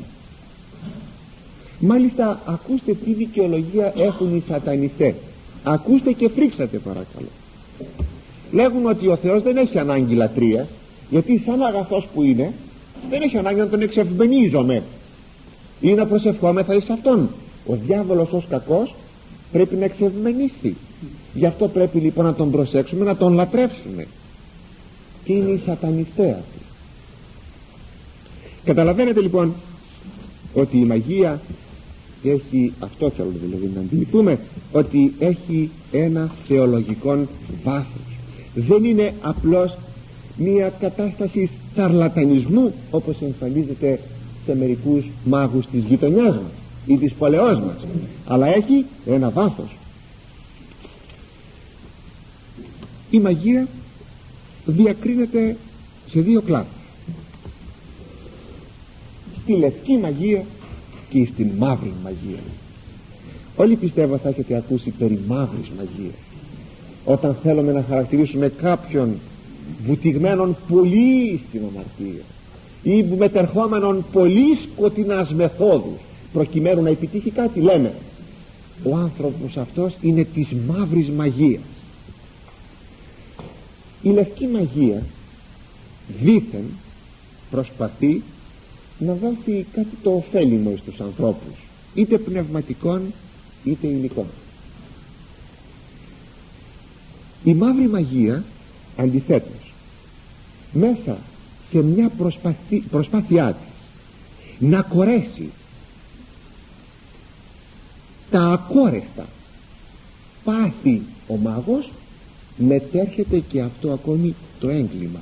Μάλιστα ακούστε τι δικαιολογία έχουν οι σατανιστές. Ακούστε και φρίξατε παρακαλώ. Λέγουν ότι ο Θεός δεν έχει ανάγκη λατρείας, γιατί σαν αγαθός που είναι δεν έχει ανάγκη να τον εξευμενίζομαι ή να προσευχόμεθα εις αυτόν. Ο διάβολος ως κακός πρέπει να εξευμενιστεί. Γι' αυτό πρέπει λοιπόν να τον προσέξουμε, να τον λατρεύσουμε. Και είναι οι σατανιστές αυτοί. Καταλαβαίνετε λοιπόν ότι η μαγεία έχει, αυτό θέλω δηλαδή να αντιληφθούμε, ότι έχει ένα θεολογικό βάθος. Δεν είναι απλώς μια κατάσταση σαρλατανισμού όπως εμφανίζεται σε μερικούς μάγους της γειτονιάς μας ή της πολεώς μας, αλλά έχει ένα βάθος. Η μαγεία διακρίνεται σε δύο κλάδους, στη λευκή μαγεία και στην μαύρη μαγεία. Όλοι πιστεύω θα έχετε ακούσει περί μαύρης μαγείας, όταν θέλουμε να χαρακτηρίσουμε κάποιον βουτυγμένον πολύ στην αμαρτία ή μετερχόμενον πολύ σκοτεινάς μεθόδους προκειμένου να επιτύχει κάτι, λέμε ο άνθρωπος αυτός είναι της μαύρης μαγείας. Η λευκή μαγεία δήθεν προσπαθεί να δώσει κάτι το ωφέλιμο στους ανθρώπους, είτε πνευματικών είτε υλικών. Η μαύρη μαγεία αντιθέτως μέσα σε μια προσπαθή, προσπάθειά της να κορέσει τα ακόρεστα πάθη ο μάγος, μετέρχεται και αυτό ακόμη το έγκλημα.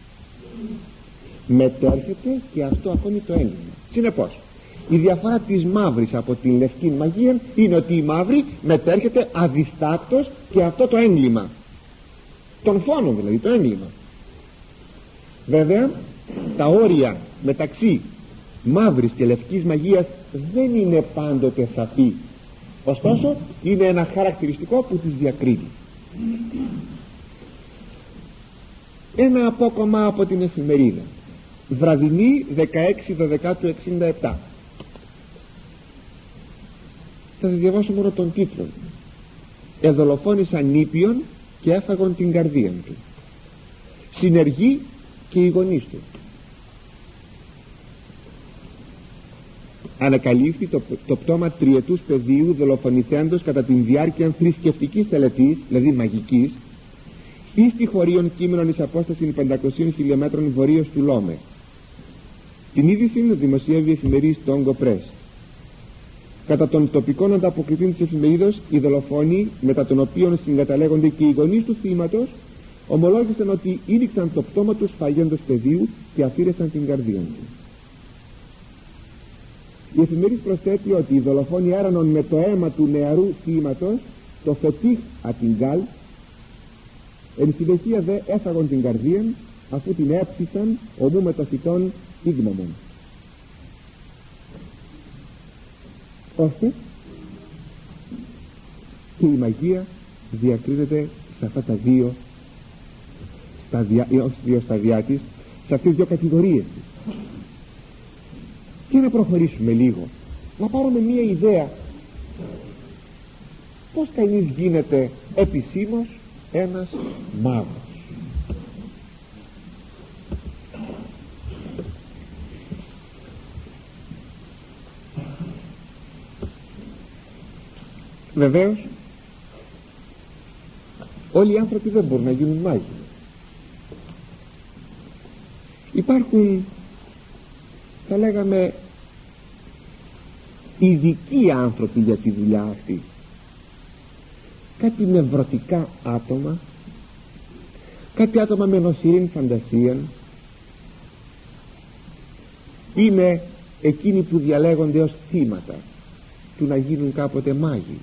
Μετέρχεται και αυτό ακόμη το έγκλημα. Συνεπώς η διαφορά της μαύρης από την λευκή μαγεία είναι ότι η μαύρη μετέρχεται αδιστάκτως και αυτό το έγκλημα, τον φόνο δηλαδή, το έγκλημα. Βέβαια τα όρια μεταξύ μαύρης και λευκής μαγείας δεν είναι πάντοτε σαφή, ωστόσο είναι ένα χαρακτηριστικό που τις διακρίνει. Ένα απόκομμα από την εφημερίδα, βραδινή δεκαέξι δώδεκα εξήντα επτά. Θα σας διαβάσω μόνο τον τίτλο. Εδολοφόνησαν νήπιον και έφαγον την καρδία του. Συνεργοί και οι γονείς του. Ανακαλύφθη το, το πτώμα τριετούς παιδίου δολοφονηθέντος κατά την διάρκεια θρησκευτικής τελετής, δηλαδή μαγικής, εις τη χωρίων κείμενων εις απόσταση πεντακοσίων χιλιόμετρων βορείως του Λόμε. Την είδηση δημοσιεύει η εφημερίδα Τόγκο Πρέσ. Κατά των τοπικών ανταποκριτών της εφημερίδος, οι δολοφόνοι, μετά των οποίων συγκαταλέγονται και οι γονείς του θύματος, ομολόγησαν ότι ήρυξαν το πτώμα του σφαγέντος παιδίου και αφήρεσαν την καρδία του. Η εφημερίδα προσθέτει ότι οι δολοφόνοι έρανον με το αίμα του νεαρού θύματος το φετίχ ατιγκάλ, εν συνεχεία δε έφαγον την καρδία, αφού την έψησαν ομού με το φυτόν ίγνωμον. Ώστε και η μαγεία διακρίνεται σε αυτά τα δύο σταδιά, όχι δύο σταδιά της, σε αυτές τις δύο κατηγορίες της. Και να προχωρήσουμε λίγο, να πάρουμε μία ιδέα πως κανείς γίνεται επισήμως ένας μάγος. Βεβαίως όλοι οι άνθρωποι δεν μπορούν να γίνουν μάγοι. Υπάρχουν, θα λέγαμε, ειδικοί άνθρωποι για τη δουλειά αυτή, κάτι νευρωτικά άτομα, κάτι άτομα με νοσηρήν φαντασία. Είναι εκείνοι που διαλέγονται ως θύματα του να γίνουν κάποτε μάγοι.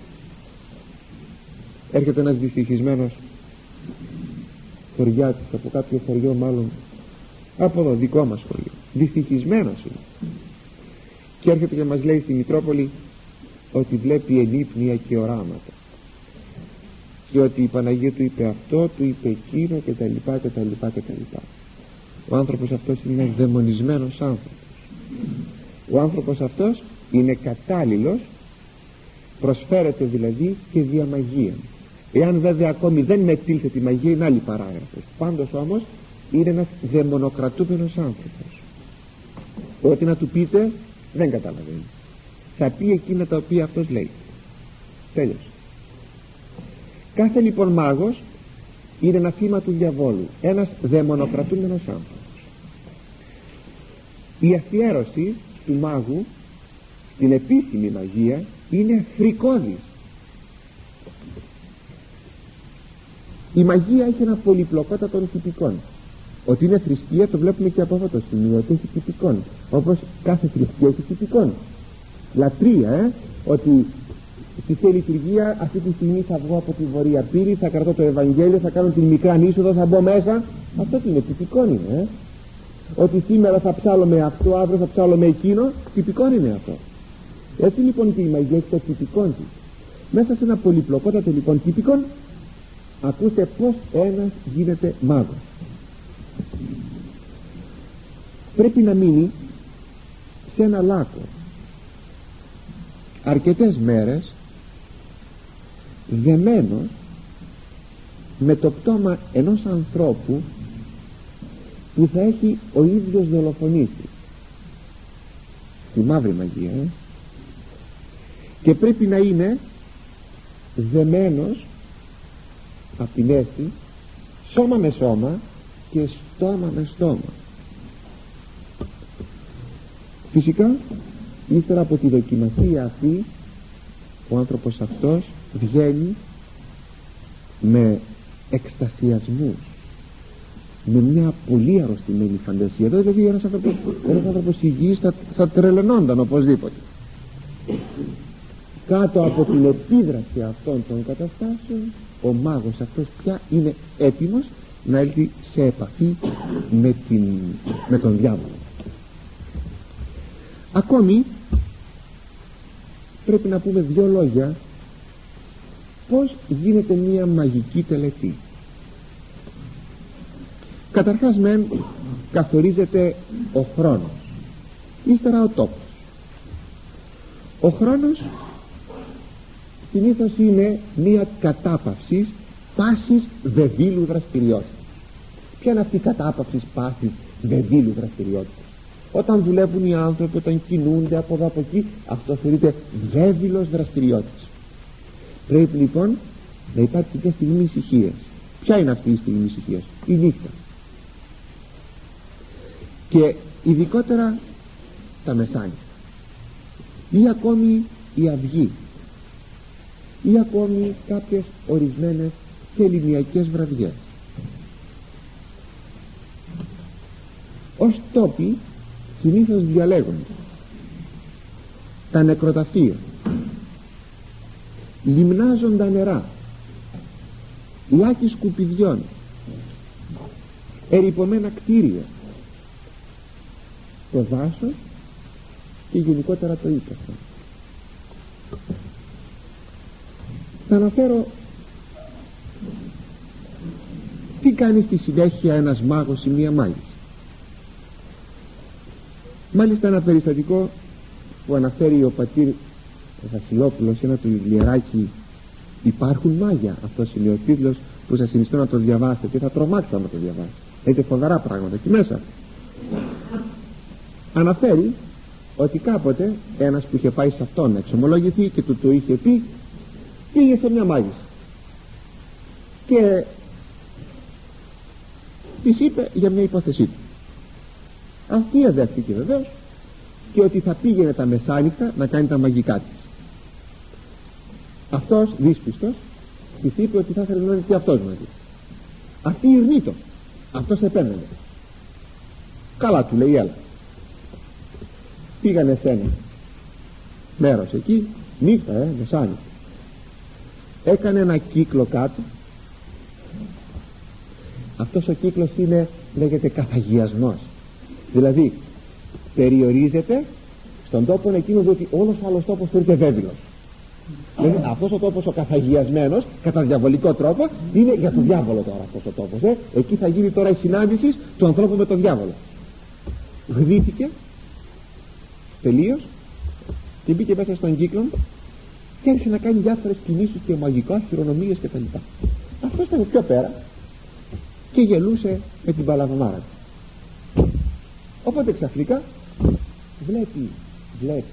Έρχεται ένας δυστυχισμένος χωριάτης από κάποιο χωριό, μάλλον από εδώ δικό μας χωριό, δυστυχισμένος είναι, και έρχεται και μας λέει στη Μητρόπολη ότι βλέπει ενύπνια και οράματα και ότι η Παναγία του είπε αυτό, του είπε εκείνο και τα λοιπά και τα λοιπά και τα λοιπά. Ο άνθρωπος αυτός είναι δαιμονισμένος άνθρωπος. Ο άνθρωπος αυτός είναι κατάλληλος, προσφέρεται δηλαδή και δια μαγεία. Εάν βέβαια ακόμη δεν μετήλθε τη μαγεία είναι άλλη παράγραφος. Πάντως όμως είναι ένας δαιμονοκρατούμενος άνθρωπος. Ό,τι να του πείτε δεν καταλαβαίνει, θα πει εκείνα τα οποία αυτός λέει. Τέλος. Κάθε λοιπόν μάγος είναι ένα θύμα του διαβόλου, ένας δαιμονοκρατούμενος άνθρωπος. Η αφιέρωση του μάγου στην επίσημη μαγεία είναι φρικώδης. Η μαγεία έχει ένα πολυπλοκότατο των τυπικών. Ότι είναι θρησκεία το βλέπουμε και από αυτό το σημείο, ότι έχει τυπικών, όπως κάθε θρησκεία έχει τυπικών. Λατρεία, ε, ότι στη Θεία Λειτουργία αυτή τη στιγμή θα βγω από τη Βορεία Πύρη, θα κρατώ το Ευαγγέλιο, θα κάνω την μικρά είσοδο, θα μπω μέσα. Αυτό τι είναι, τυπικό είναι, ε. Ότι σήμερα θα ψάλω με αυτό, αύριο θα ψάλω με εκείνο, τυπικό είναι αυτό. Έτσι λοιπόν και η μαγεία έχει το τυπικό της. Μέσα σε ένα πολυπλοκότατο λοιπόν τυπικό, ακούστε πως ένας γίνεται μάγος. Πρέπει να μείνει σε ένα λάκκο αρκετές μέρες δεμένος με το πτώμα ενός ανθρώπου που θα έχει ο ίδιος δολοφονήσει, στη μαύρη μαγεία, ε? Και πρέπει να είναι δεμένος από την αίσθηση, σώμα με σώμα και στόμα με στόμα. Φυσικά ύστερα από τη δοκιμασία αυτή ο άνθρωπος αυτός βγαίνει με εκστασιασμούς, με μια πολύ αρρωστημένη φαντασία. Εδώ δηλαδή ένας άνθρωπος, ένας άνθρωπος υγιής θα, θα τρελαινόνταν οπωσδήποτε. Κάτω από την επίδραση αυτών των καταστάσεων ο μάγος αυτός πια είναι έτοιμος να έλθει σε επαφή με, την, με τον διάβολο. Ακόμη πρέπει να πούμε δύο λόγια πως γίνεται μια μαγική τελετή. Καταρχάς μεν καθορίζεται ο χρόνος, ύστερα ο τόπος. Ο χρόνος συνήθως είναι μια κατάπαυση πάσης βεβήλου δραστηριότητας. Ποια είναι αυτή η κατάπαυση πάσης βεβήλου δραστηριότητας? Όταν δουλεύουν οι άνθρωποι, όταν κινούνται από εδώ από εκεί, αυτό θεωρείται βέβυλος δραστηριότητας. Πρέπει λοιπόν να υπάρξει μια στιγμή ησυχίας. Ποια είναι αυτή η στιγμή ησυχίας? Η νύχτα. Και ειδικότερα τα μεσάνυχτα, ή ακόμη η αυγή, ή ακόμη κάποιες ορισμένες σεληνιακές βραδιές. Ως τόποι συνήθως διαλέγονται τα νεκροταφεία, λιμνάζοντα νερά, λάκοι σκουπιδιών, ερειπωμένα κτίρια, το δάσος και γενικότερα το ύπαιθρο. Θα αναφέρω τι κάνει στη συνέχεια ένας μάγος ή μία μάγισσα. Μάλιστα ένα περιστατικό που αναφέρει ο πατήρ Βασιλόπουλος σε ένα του βιβλιαράκι, «Υπάρχουν μάγια», αυτός είναι ο τίτλος που σας συνιστώ να το διαβάσετε και θα τρομάξετε να το διαβάσετε. Έχετε φοβερά πράγματα εκεί μέσα. Αναφέρει ότι κάποτε ένας που είχε πάει σε αυτόν να εξομολογηθεί και του το είχε πει, πήγε σε μια μάγισσα και της είπε για μια υπόθεσή του. Αυτή αδέχτηκε βεβαίως και ότι θα πήγαινε τα μεσάνυχτα να κάνει τα μαγικά της. Αυτός δύσπιστος της είπε ότι θα ήθελε να είναι και αυτός μαζί. Αυτή ειρνήτω, αυτός επέμενε. Καλά, του λέει, έλα. Πήγανε σε ένα μέρος εκεί, νύχτα, ε, μεσάνυχτα. Έκανε ένα κύκλο κάτω. Αυτός ο κύκλος είναι, λέγεται καθαγιασμός. Δηλαδή περιορίζεται στον τόπο εκείνο, διότι όλος ο άλλος τόπος θεωρείται βέβαιος. Δηλαδή αυτός ο τόπος ο καθαγιασμένος κατά διαβολικό τρόπο είναι για τον διάβολο τώρα αυτός ο τόπος, ε. Εκεί θα γίνει τώρα η συνάντηση του ανθρώπου με τον διάβολο. Γδύθηκε τελείως και μπήκε μέσα στον κύκλο και άρχισε να κάνει διάφορες κινήσεις και μαγικά, χειρονομίες κτλ. Αυτός ήταν πιο πέρα και γελούσε με την παλαβομάρα του. Οπότε ξαφνικά βλέπει, βλέπει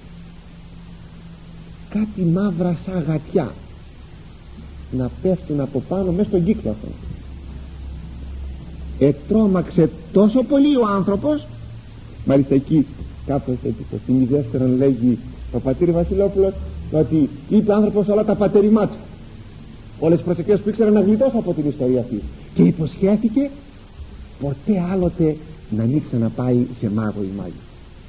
κάτι μαύρα σαν γατιά να πέφτουν από πάνω μέσα στον κύκλο αυτό. Ετρώμαξε τόσο πολύ ο άνθρωπος, μάλιστα εκεί κάπως έτσι στο σημείο δεύτερον λέγει ο πατήρ Βασιλόπουλος ότι είπε ο άνθρωπος όλα τα πατερημά του, όλες τις προσευχές που ήξερε να γλιτώσει από την ιστορία αυτή, και υποσχέθηκε ποτέ άλλοτε να μην ξαναπάει σε μάγο ή μάγη.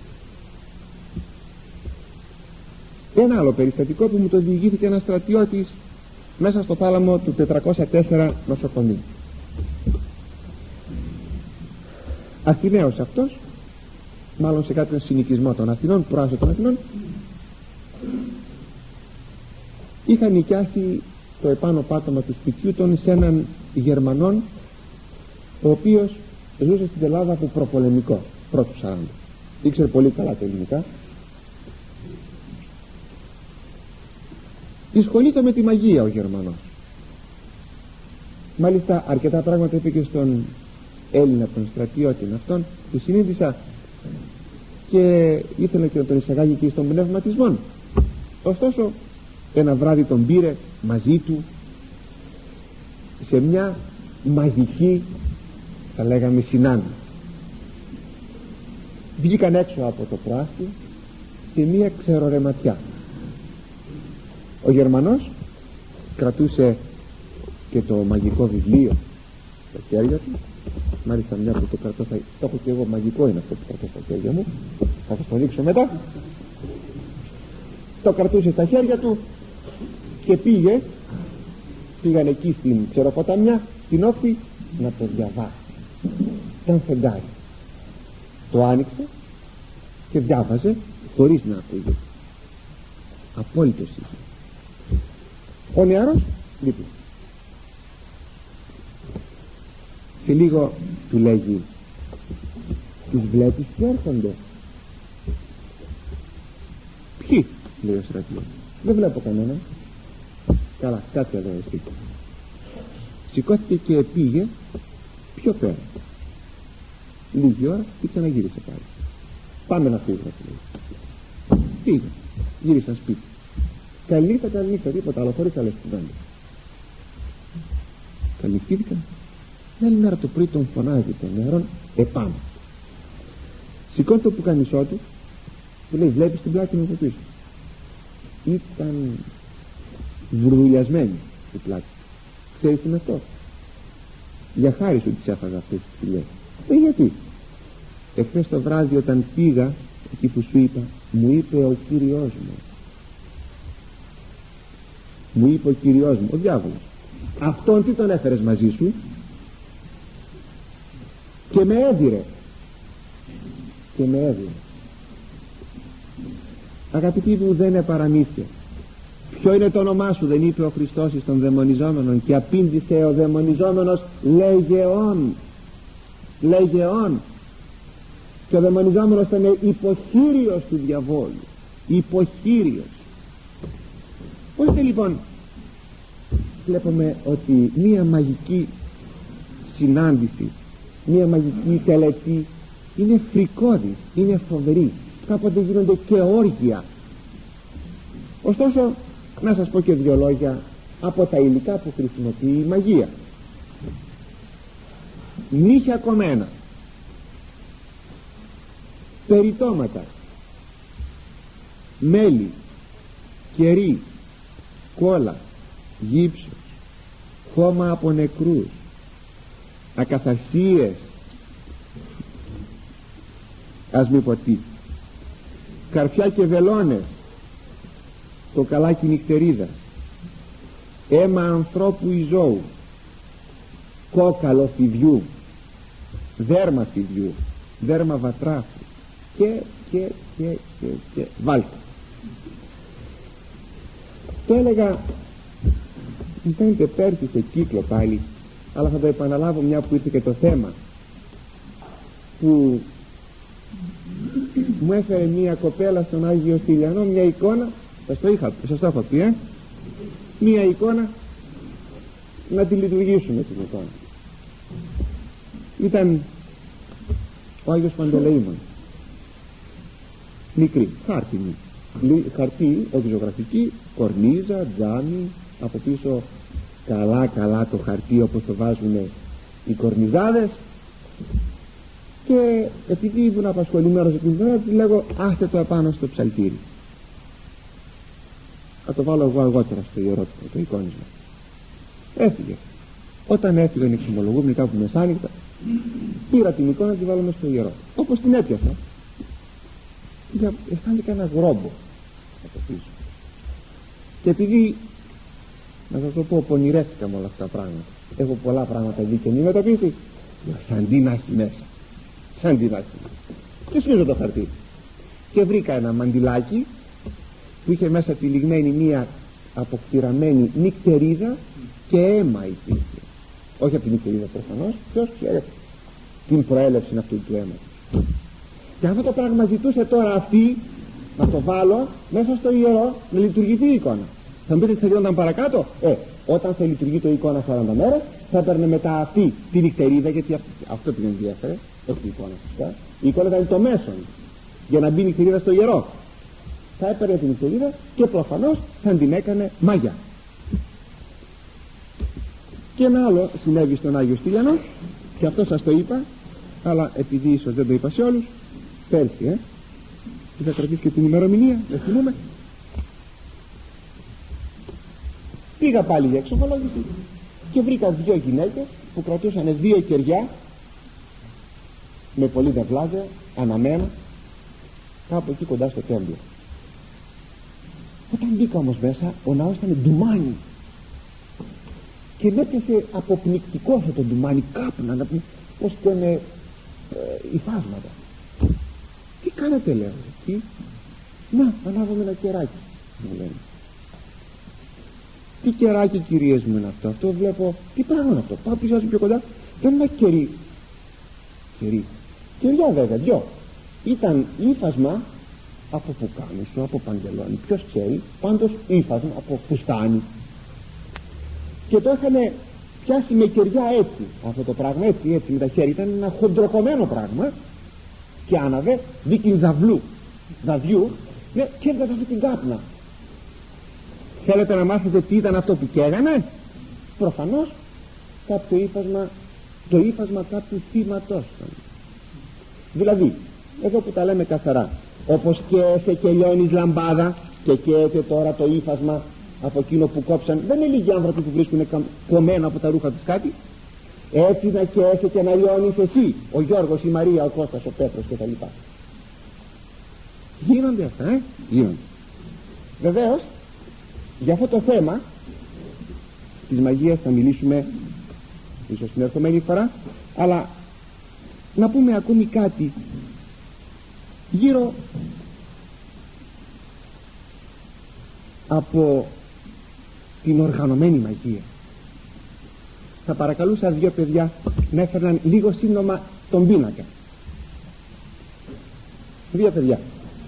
Ένα άλλο περιστατικό που μου το διηγήθηκε ένας στρατιώτης μέσα στο θάλαμο του τετρακόσια τέσσερα νοσοκομείου. Αθηναίος αυτός, μάλλον σε κάποιον συνοικισμό των Αθηνών, προάσιο των Αθηνών, είχαν νοικιάσει το επάνω πάτωμα του σπιτιού των σε έναν Γερμανόν, ο οποίος ζούσε στην Ελλάδα από προπολεμικό, πρώτου σαράντα. Ήξερε πολύ καλά τα ελληνικά. Δυσκολείται με τη μαγεία ο Γερμανός. Μάλιστα αρκετά πράγματα είπε και στον Έλληνα, τον στρατιώτη αυτόν, που συνείδησα και ήθελε και να τον εισαγάγει και στον πνευματισμό. Ωστόσο ένα βράδυ τον πήρε μαζί του σε μια μαγική, θα λέγαμε, συνάντηση. Βγήκαν έξω από το προάστιο σε μια ξερορεματιά. Ο Γερμανός κρατούσε και το μαγικό βιβλίο στα χέρια του. Μάλιστα μια που το κρατώ, θα... το έχω και εγώ, μαγικό είναι αυτό που κρατώ στα χέρια μου, θα σας το δείξω μετά. Το κρατούσε στα χέρια του και πήγε πήγαν εκεί στην Ξεροποταμιά, στην Όφη, να το διαβάσει. Ήταν φεγγάρι. Το άνοιξε και διάβαζε χωρίς να ακούγεται. Απόλυτος είχε. Ο νεαρός λείπει. Και λίγο του λέγει, τους βλέπεις και έρχονται? Ποιοι? Λέει ο στρατιώτης. Δεν βλέπω κανένα. Καλά, κάτσε εδώ εσύ. Σηκώθηκε και πήγε πιο πέρα. Λίγη ώρα και ξαναγύρισε πάλι. Πάμε να φύγουμε, λέει. Πήγε, γύρισαν σπίτι. Καλή νύχτα, καλή νύχτα, τίποτα άλλο, χωρίς άλλες κουβέντες. Καλυφθήκαν. Μια άλλη μέρα το πρωί τον φωνάζει τον νεαρόν επάνω. Σηκώνει το πουκαμισό του, του λέει, βλέπεις την πλάτη μου από πίσω? Ήταν βουρδουλιασμένη η πλάτη. Ξέρεις τι είναι αυτό? Για χάρη σου τις έφαγα αυτές τις φιλιές. Ε, γιατί? Εχθές το βράδυ όταν πήγα εκεί που σου είπα, μου είπε ο Κύριος μου, μου είπε ο Κύριος μου, ο διάβολος, αυτόν τι τον έφερες μαζί σου? Και με έδιρε και με έδιρε. Αγαπητοί μου, δεν είναι παραμύθια. Ποιο είναι το όνομά σου? Δεν είπε ο Χριστός εις τον δαιμονιζόμενον, και απήντησε ο δαιμονιζόμενος, λέγεον, λέγεον. Και ο δαιμονιζόμενος ήταν υποχείριος του διαβόλου, υποχείριος. Ώστε λοιπόν βλέπουμε ότι μία μαγική συνάντηση, μία μαγική τελετή είναι φρικώδης, είναι φοβερή. Κάποτε γίνονται και όργια. Ωστόσο να σας πω και δύο λόγια από τα υλικά που χρησιμοποιεί η μαγεία. νύχια κομμένα, περιτώματα, μέλι, κερί, κόλλα, γύψος, χώμα από νεκρούς, ακαθαρσίες, ας μη πω τι, καρφιά και βελόνες, το καλάκι νυχτερίδας, αίμα ανθρώπου ή ζώου, κόκαλο φιδιού, δέρμα φιδιού, δέρμα βατράφου και και και και, και. Βάλτε. Το έλεγα, μου φαίνεται πέρσι σε κύκλο πάλι, αλλά θα το επαναλάβω μια που ήρθε και το θέμα, που μου έφερε μια κοπέλα στον Άγιο Στυλιανό μια εικόνα, σας το είχα, σας το είχα πει, ε? μια εικόνα να τη λειτουργήσουμε την εικόνα. Ήταν ο Άγιος Παντελεήμων, μικρή, χάρτινη, χαρτί, όχι ζωγραφική, κορνίζα, τζάμι, από πίσω καλά καλά το χαρτί όπως το βάζουν οι κορνιζάδες, και επειδή ήμουν απασχολημένος εκείνη την ώρα της λέγω άστε το επάνω στο ψαλτήρι, θα το βάλω εγώ αργότερα στο ιερό του, το εικόνισμα. Έφυγε. Όταν έφυγαν οι εξομολογούμενοι κάπου μεσάνυχτα, πήρα την εικόνα και τη βάλαμε στο ιερό, όπως την έπιασα. Αισθάνθηκα ένα γρόμπο από πίσω, και επειδή, να σας το πω, πονηρέστηκα με όλα αυτά τα πράγματα, έχω πολλά πράγματα δει και μη μεταπίσει, σαν τι να έχει μέσα, σαν τι να έχει, και σμίζω το χαρτί και βρήκα ένα μαντιλάκι που είχε μέσα τυλιγμένη μία αποκτηραμένη νυχτερίδα και αίμα υπήρχε, όχι από την νυχτερίδα προφανώς, ποιος ξέρει την προέλευση αυτού του αίματος. Και αυτό το πράγμα ζητούσε τώρα αυτή να το βάλω μέσα στο ιερό, να λειτουργηθεί η εικόνα. Θα μου πείτε τι θα γινόταν παρακάτω? Ε, όταν θα λειτουργεί το εικόνα σαράντα μέρες, θα έπαιρνε μετά αυτή τη νυχτερίδα, γιατί αυτό την ενδιαφέρε, όχι η εικόνα φυσικά. Η εικόνα ήταν το μέσον για να μπει η νυχτερίδα στο ιερό. Θα έπαιρνε την νυχτερίδα και προφανώς θα την έκανε μάγια. Και ένα άλλο συνέβη στον Άγιο Στυλιανό, και αυτό σας το είπα, αλλά επειδή ίσως δεν το είπα σε όλους, πέρσι, ε, θα κρατήσει και την ημερομηνία, δεν θυμούμε. Πήγα πάλι για εξομολόγηση και βρήκα δύο γυναίκες που κρατούσαν δύο κεριά με πολύ δαυλάζια, αναμένα, κάπου εκεί κοντά στο τέμπλο. Όταν μπήκα όμως μέσα, ο ναός ήταν ντουμάνι και με έπιασε αποπνικτικό αυτό το ντουμάνι, κάπνα να πει πως και με ε, υφάσματα. Τι κάνετε, λέω, τι? Να, ανάβουμε ένα κεράκι, μου λένε. Τι κεράκι, κυρίες μου, είναι αυτό? Αυτό βλέπω, τι πράγμα είναι αυτό? Πάω πίσω πιο κοντά, δεν είναι κερί. Κερί, κεριά βέβαια, δυο. Ήταν ύφασμα από πουκάμισο, από παντελόνι, ποιος ξέρει, πάντως ύφασμα από φουστάνι. Και το είχαν πιάσει με κεριά έτσι, αυτό το πράγμα, έτσι, έτσι, με τα χέρια. Ήταν ένα χοντροκομμένο πράγμα και άναβε δίκην ζαβλού, ζαδιού, ναι, και έβγαζε αυτή την κάπνα. Θέλετε να μάθετε τι ήταν αυτό που καίγανε? Προφανώς κάποιο ύφασμα, το ύφασμα κάποιου θύματός. Δηλαδή, εδώ που τα λέμε καθαρά, όπως καίεσαι και λιώνεις λαμπάδα και καίεται τώρα το ύφασμα από εκείνο που κόψαν, δεν είναι λίγοι άνθρωποι που βρίσκουν κομμένα από τα ρούχα τους κάτι, έτσι να καίεσαι και να λιώνεις εσύ, ο Γιώργος, η Μαρία, ο Κώστας, ο Πέτρος κτλ. Γίνονται αυτά, ε? Γίνονται. Βεβαίως, για αυτό το θέμα της μαγείας θα μιλήσουμε ίσως την ερχομένη φορά, αλλά να πούμε ακόμη κάτι γύρω από την οργανωμένη μαγεία. Θα παρακαλούσα δύο παιδιά να έφερναν λίγο σύντομα τον πίνακα. Δύο παιδιά.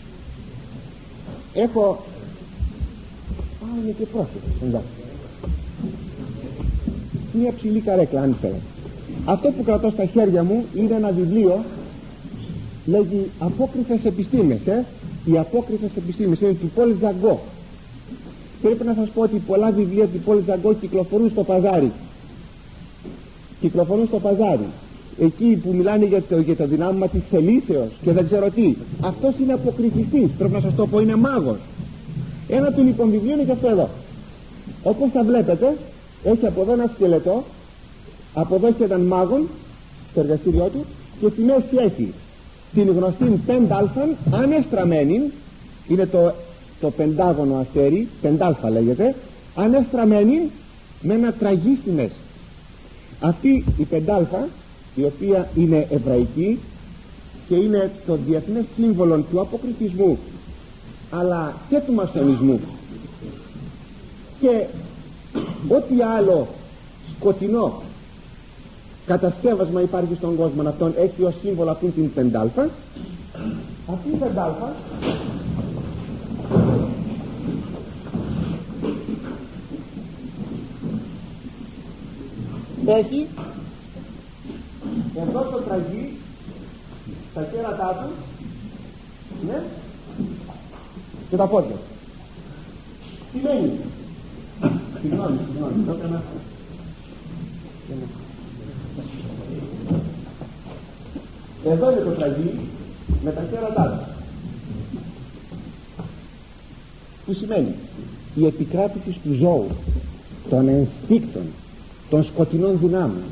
Έχω... Α, είναι και πρόσφυγες, εντάξει. Μια ψηλή καρέκλα, αν ήθελα. Αυτό που κρατώ στα χέρια μου είναι ένα βιβλίο, λέγει Απόκριθες Επιστήμες, ε? Οι Απόκριθες Επιστήμες, είναι του Πολ Ζαγκό. Πρέπει να σας πω ότι πολλά βιβλία του Πολ Ζαγκό κυκλοφορούν στο παζάρι. Κυκλοφορούν στο παζάρι. εκεί που μιλάνε για το, για το δυνάμωμα της θελήσεως και δεν ξέρω τι, αυτός είναι αποκριτιστής, πρέπει να σας το πω, είναι μάγος. Ένα του λοιπόν βιβλίο είναι και αυτό εδώ. Όπως θα βλέπετε, έχει από εδώ ένα σκελετό, από εδώ έχει έναν μάγον στο εργαστήριό του και στη μέση έχει την γνωστή πεντάλφαν ανεστραμμένη, είναι το, το πεντάγωνο αστέρι, πεντάλφα λέγεται, ανεστραμμένη με ένα τραγί στη μέση. Αυτή η πεντάλφα, η οποία είναι εβραϊκή και είναι το διεθνές σύμβολο του αποκριτισμού αλλά και του μασονισμού, και ό,τι άλλο σκοτεινό κατασκεύασμα υπάρχει στον κόσμο αυτόν έχει ως σύμβολο αυτήν την πεντάλφα. Αυτή η πεντάλφα έχει εδώ το τραγί στα κέρατά του, ναι, και τα πόδια. Τι μένει? Συγγνώμη, συγγνώμη, το έκανα. Εδώ είναι το τραγί με τα κέρατά του, που σημαίνει η επικράτηση του ζώου, των ενστίκτων, των σκοτεινών δυνάμεων.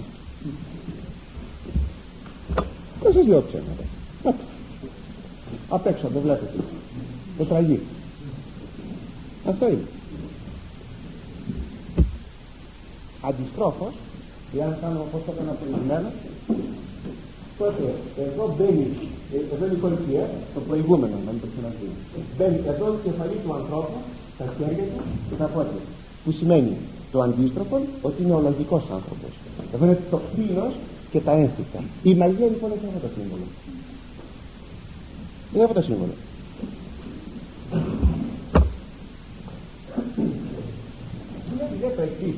Δεν σας λέω ψέματα. Πάτε απ' έξω, το βλέπετε, το τραγί. Αυτό είναι. Αντιστρόφως, εάν κάνω όπως το έκανα προηγουμένως, τότε εδώ μπαίνει, εδώ είναι η κορυφή, ε, το προηγούμενο, να μην το ξαναδεί. Μπαίνει εδώ η κεφαλή του ανθρώπου, τα χέρια του και τα πόδια. Που σημαίνει το αντίστροφο ότι είναι ο λογικός άνθρωπος. Εδώ είναι το κτίνος και τα ένστικτα. Η μαγεία λοιπόν έχει αυτό το σύμβολο. Είναι αυτό το σύμβολο. Είναι το εξής.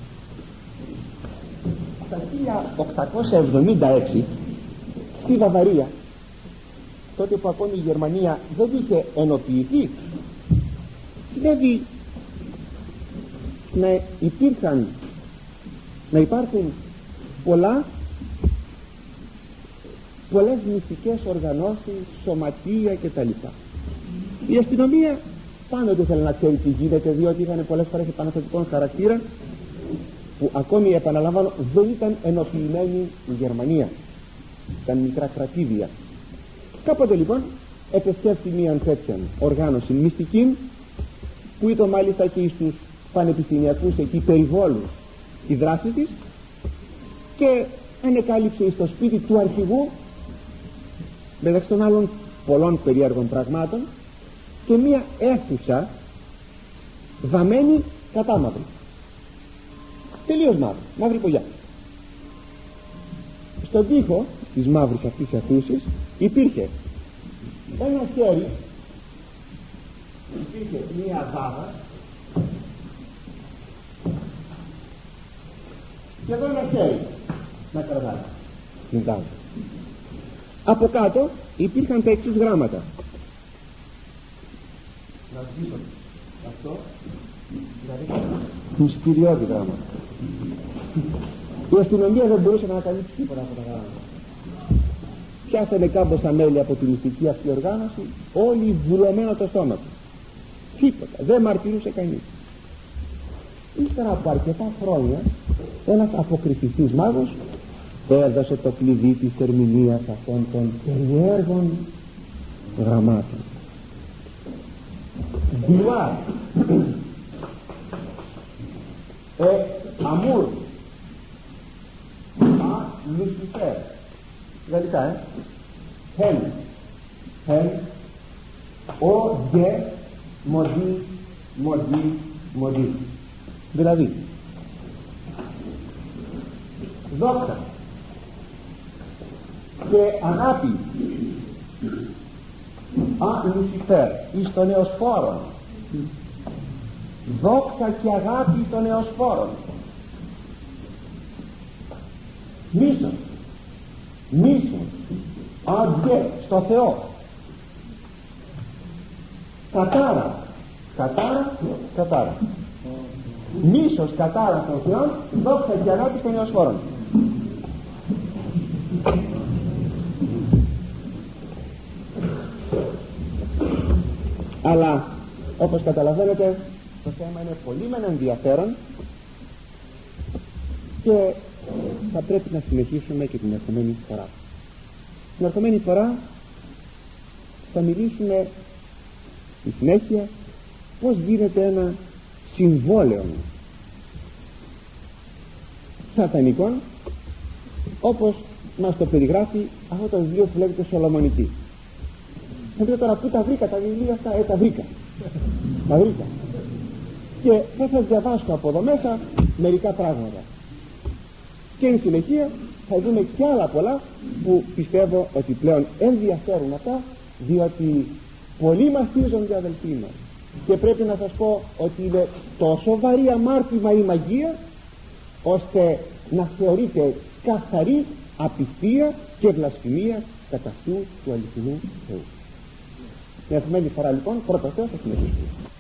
Στα χίλια οκτακόσια εβδομήντα έξι στη Βαβαρία, τότε που ακόμη η Γερμανία δεν είχε ενοποιηθεί, συνέβη να υπήρχαν να υπάρχουν πολλά πολλές μυστικές οργανώσεις, σωματεία κτλ. Η αστυνομία πάντοτε ήθελε να ξέρει τι γίνεται, διότι είχαν πολλές φορές επαναστατικών χαρακτήρα που ακόμη, επαναλαμβάνω, δεν ήταν ενοποιημένη η Γερμανία, ήταν μικρά κρατήδια. Κάποτε λοιπόν επεσκέφθη μια τέτοια οργάνωση μυστική, που ήταν μάλιστα και στους πανεπιστημιακούς εκεί περιβόλους η δράση της, και ανεκάλυψε στο σπίτι του αρχηγού, μεταξύ των άλλων πολλών περίεργων πραγμάτων, και μία αίθουσα βαμμένη κατά μαύρη, τελείως μαύρη, μαύρη πογιά. Στον τοίχο της μαύρης αυτής αίθουσης υπήρχε ένα χέρι, υπήρχε μία βάδα και εδώ ένα χέρι να κρατάει την βάδα. Από κάτω υπήρχαν τα εξής γράμματα. Να σβήσω αυτό, δηλαδή μυστηριώδη γράμματα. Η αστυνομία δεν μπορούσε να ανακαλύψει τίποτα από τα γράμματα. Πιάσανε κάμποσα μέλη από τη μυστική αυτή οργάνωση, όλοι βουλωμένο το στόμα του. Τίποτα, δεν μαρτυρούσε κανείς. Ύστερα από αρκετά χρόνια ένας αποκριτιστής μάγος έδωσε το κλειδί της ερμηνείας αυτών των περιέργων γραμμάτων. Γκλουάρ, ε, αμούρ, α, λουσιφέρ, γαλλικά, ε, χέλ, χέλ, ο, γε, μοδί, μοδί, μοδί. Δηλαδή, δόξα και αγάπη, α, Λουσιφέρ, εις τον Εωσφόρον. Δόξα και αγάπη των Εωσφόρων. Μίσος, μίσος, αντιέ, στο Θεό. Κατάρα, κατάρα, κατάρα. Μίσος, κατάρα στον Θεό, δόξα και αγάπη των Εωσφόρων. Αλλά όπως καταλαβαίνετε το θέμα είναι πολύ μεν ενδιαφέρον και θα πρέπει να συνεχίσουμε και την ερχομένη φορά. Την ερχομένη φορά θα μιλήσουμε στη συνέχεια πως γίνεται ένα συμβόλαιο σατανικών, όπως μας το περιγράφει αυτό το βιβλίο που λέγεται Σολομονική. Θα πείτε τώρα πού τα βρήκα τα βιβλία αυτά? Ε, τα βρήκα. Τα βρήκα. Και θα σας διαβάσω από εδώ μέσα μερικά πράγματα. Και εν συνεχεία θα δούμε και άλλα πολλά που πιστεύω ότι πλέον ενδιαφέρουν αυτά, διότι πολλοί μαθίζονται, αδελφοί μας, και πρέπει να σας πω ότι είναι τόσο βαρύ αμάρτημα η μαγεία, ώστε να θεωρείται καθαρή απιστία και βλασφημία κατά αυτού του αληθινού Θεού. Την ερχομένη φορά λοιπόν πρώτα Θεός θα συνεχίσουμε.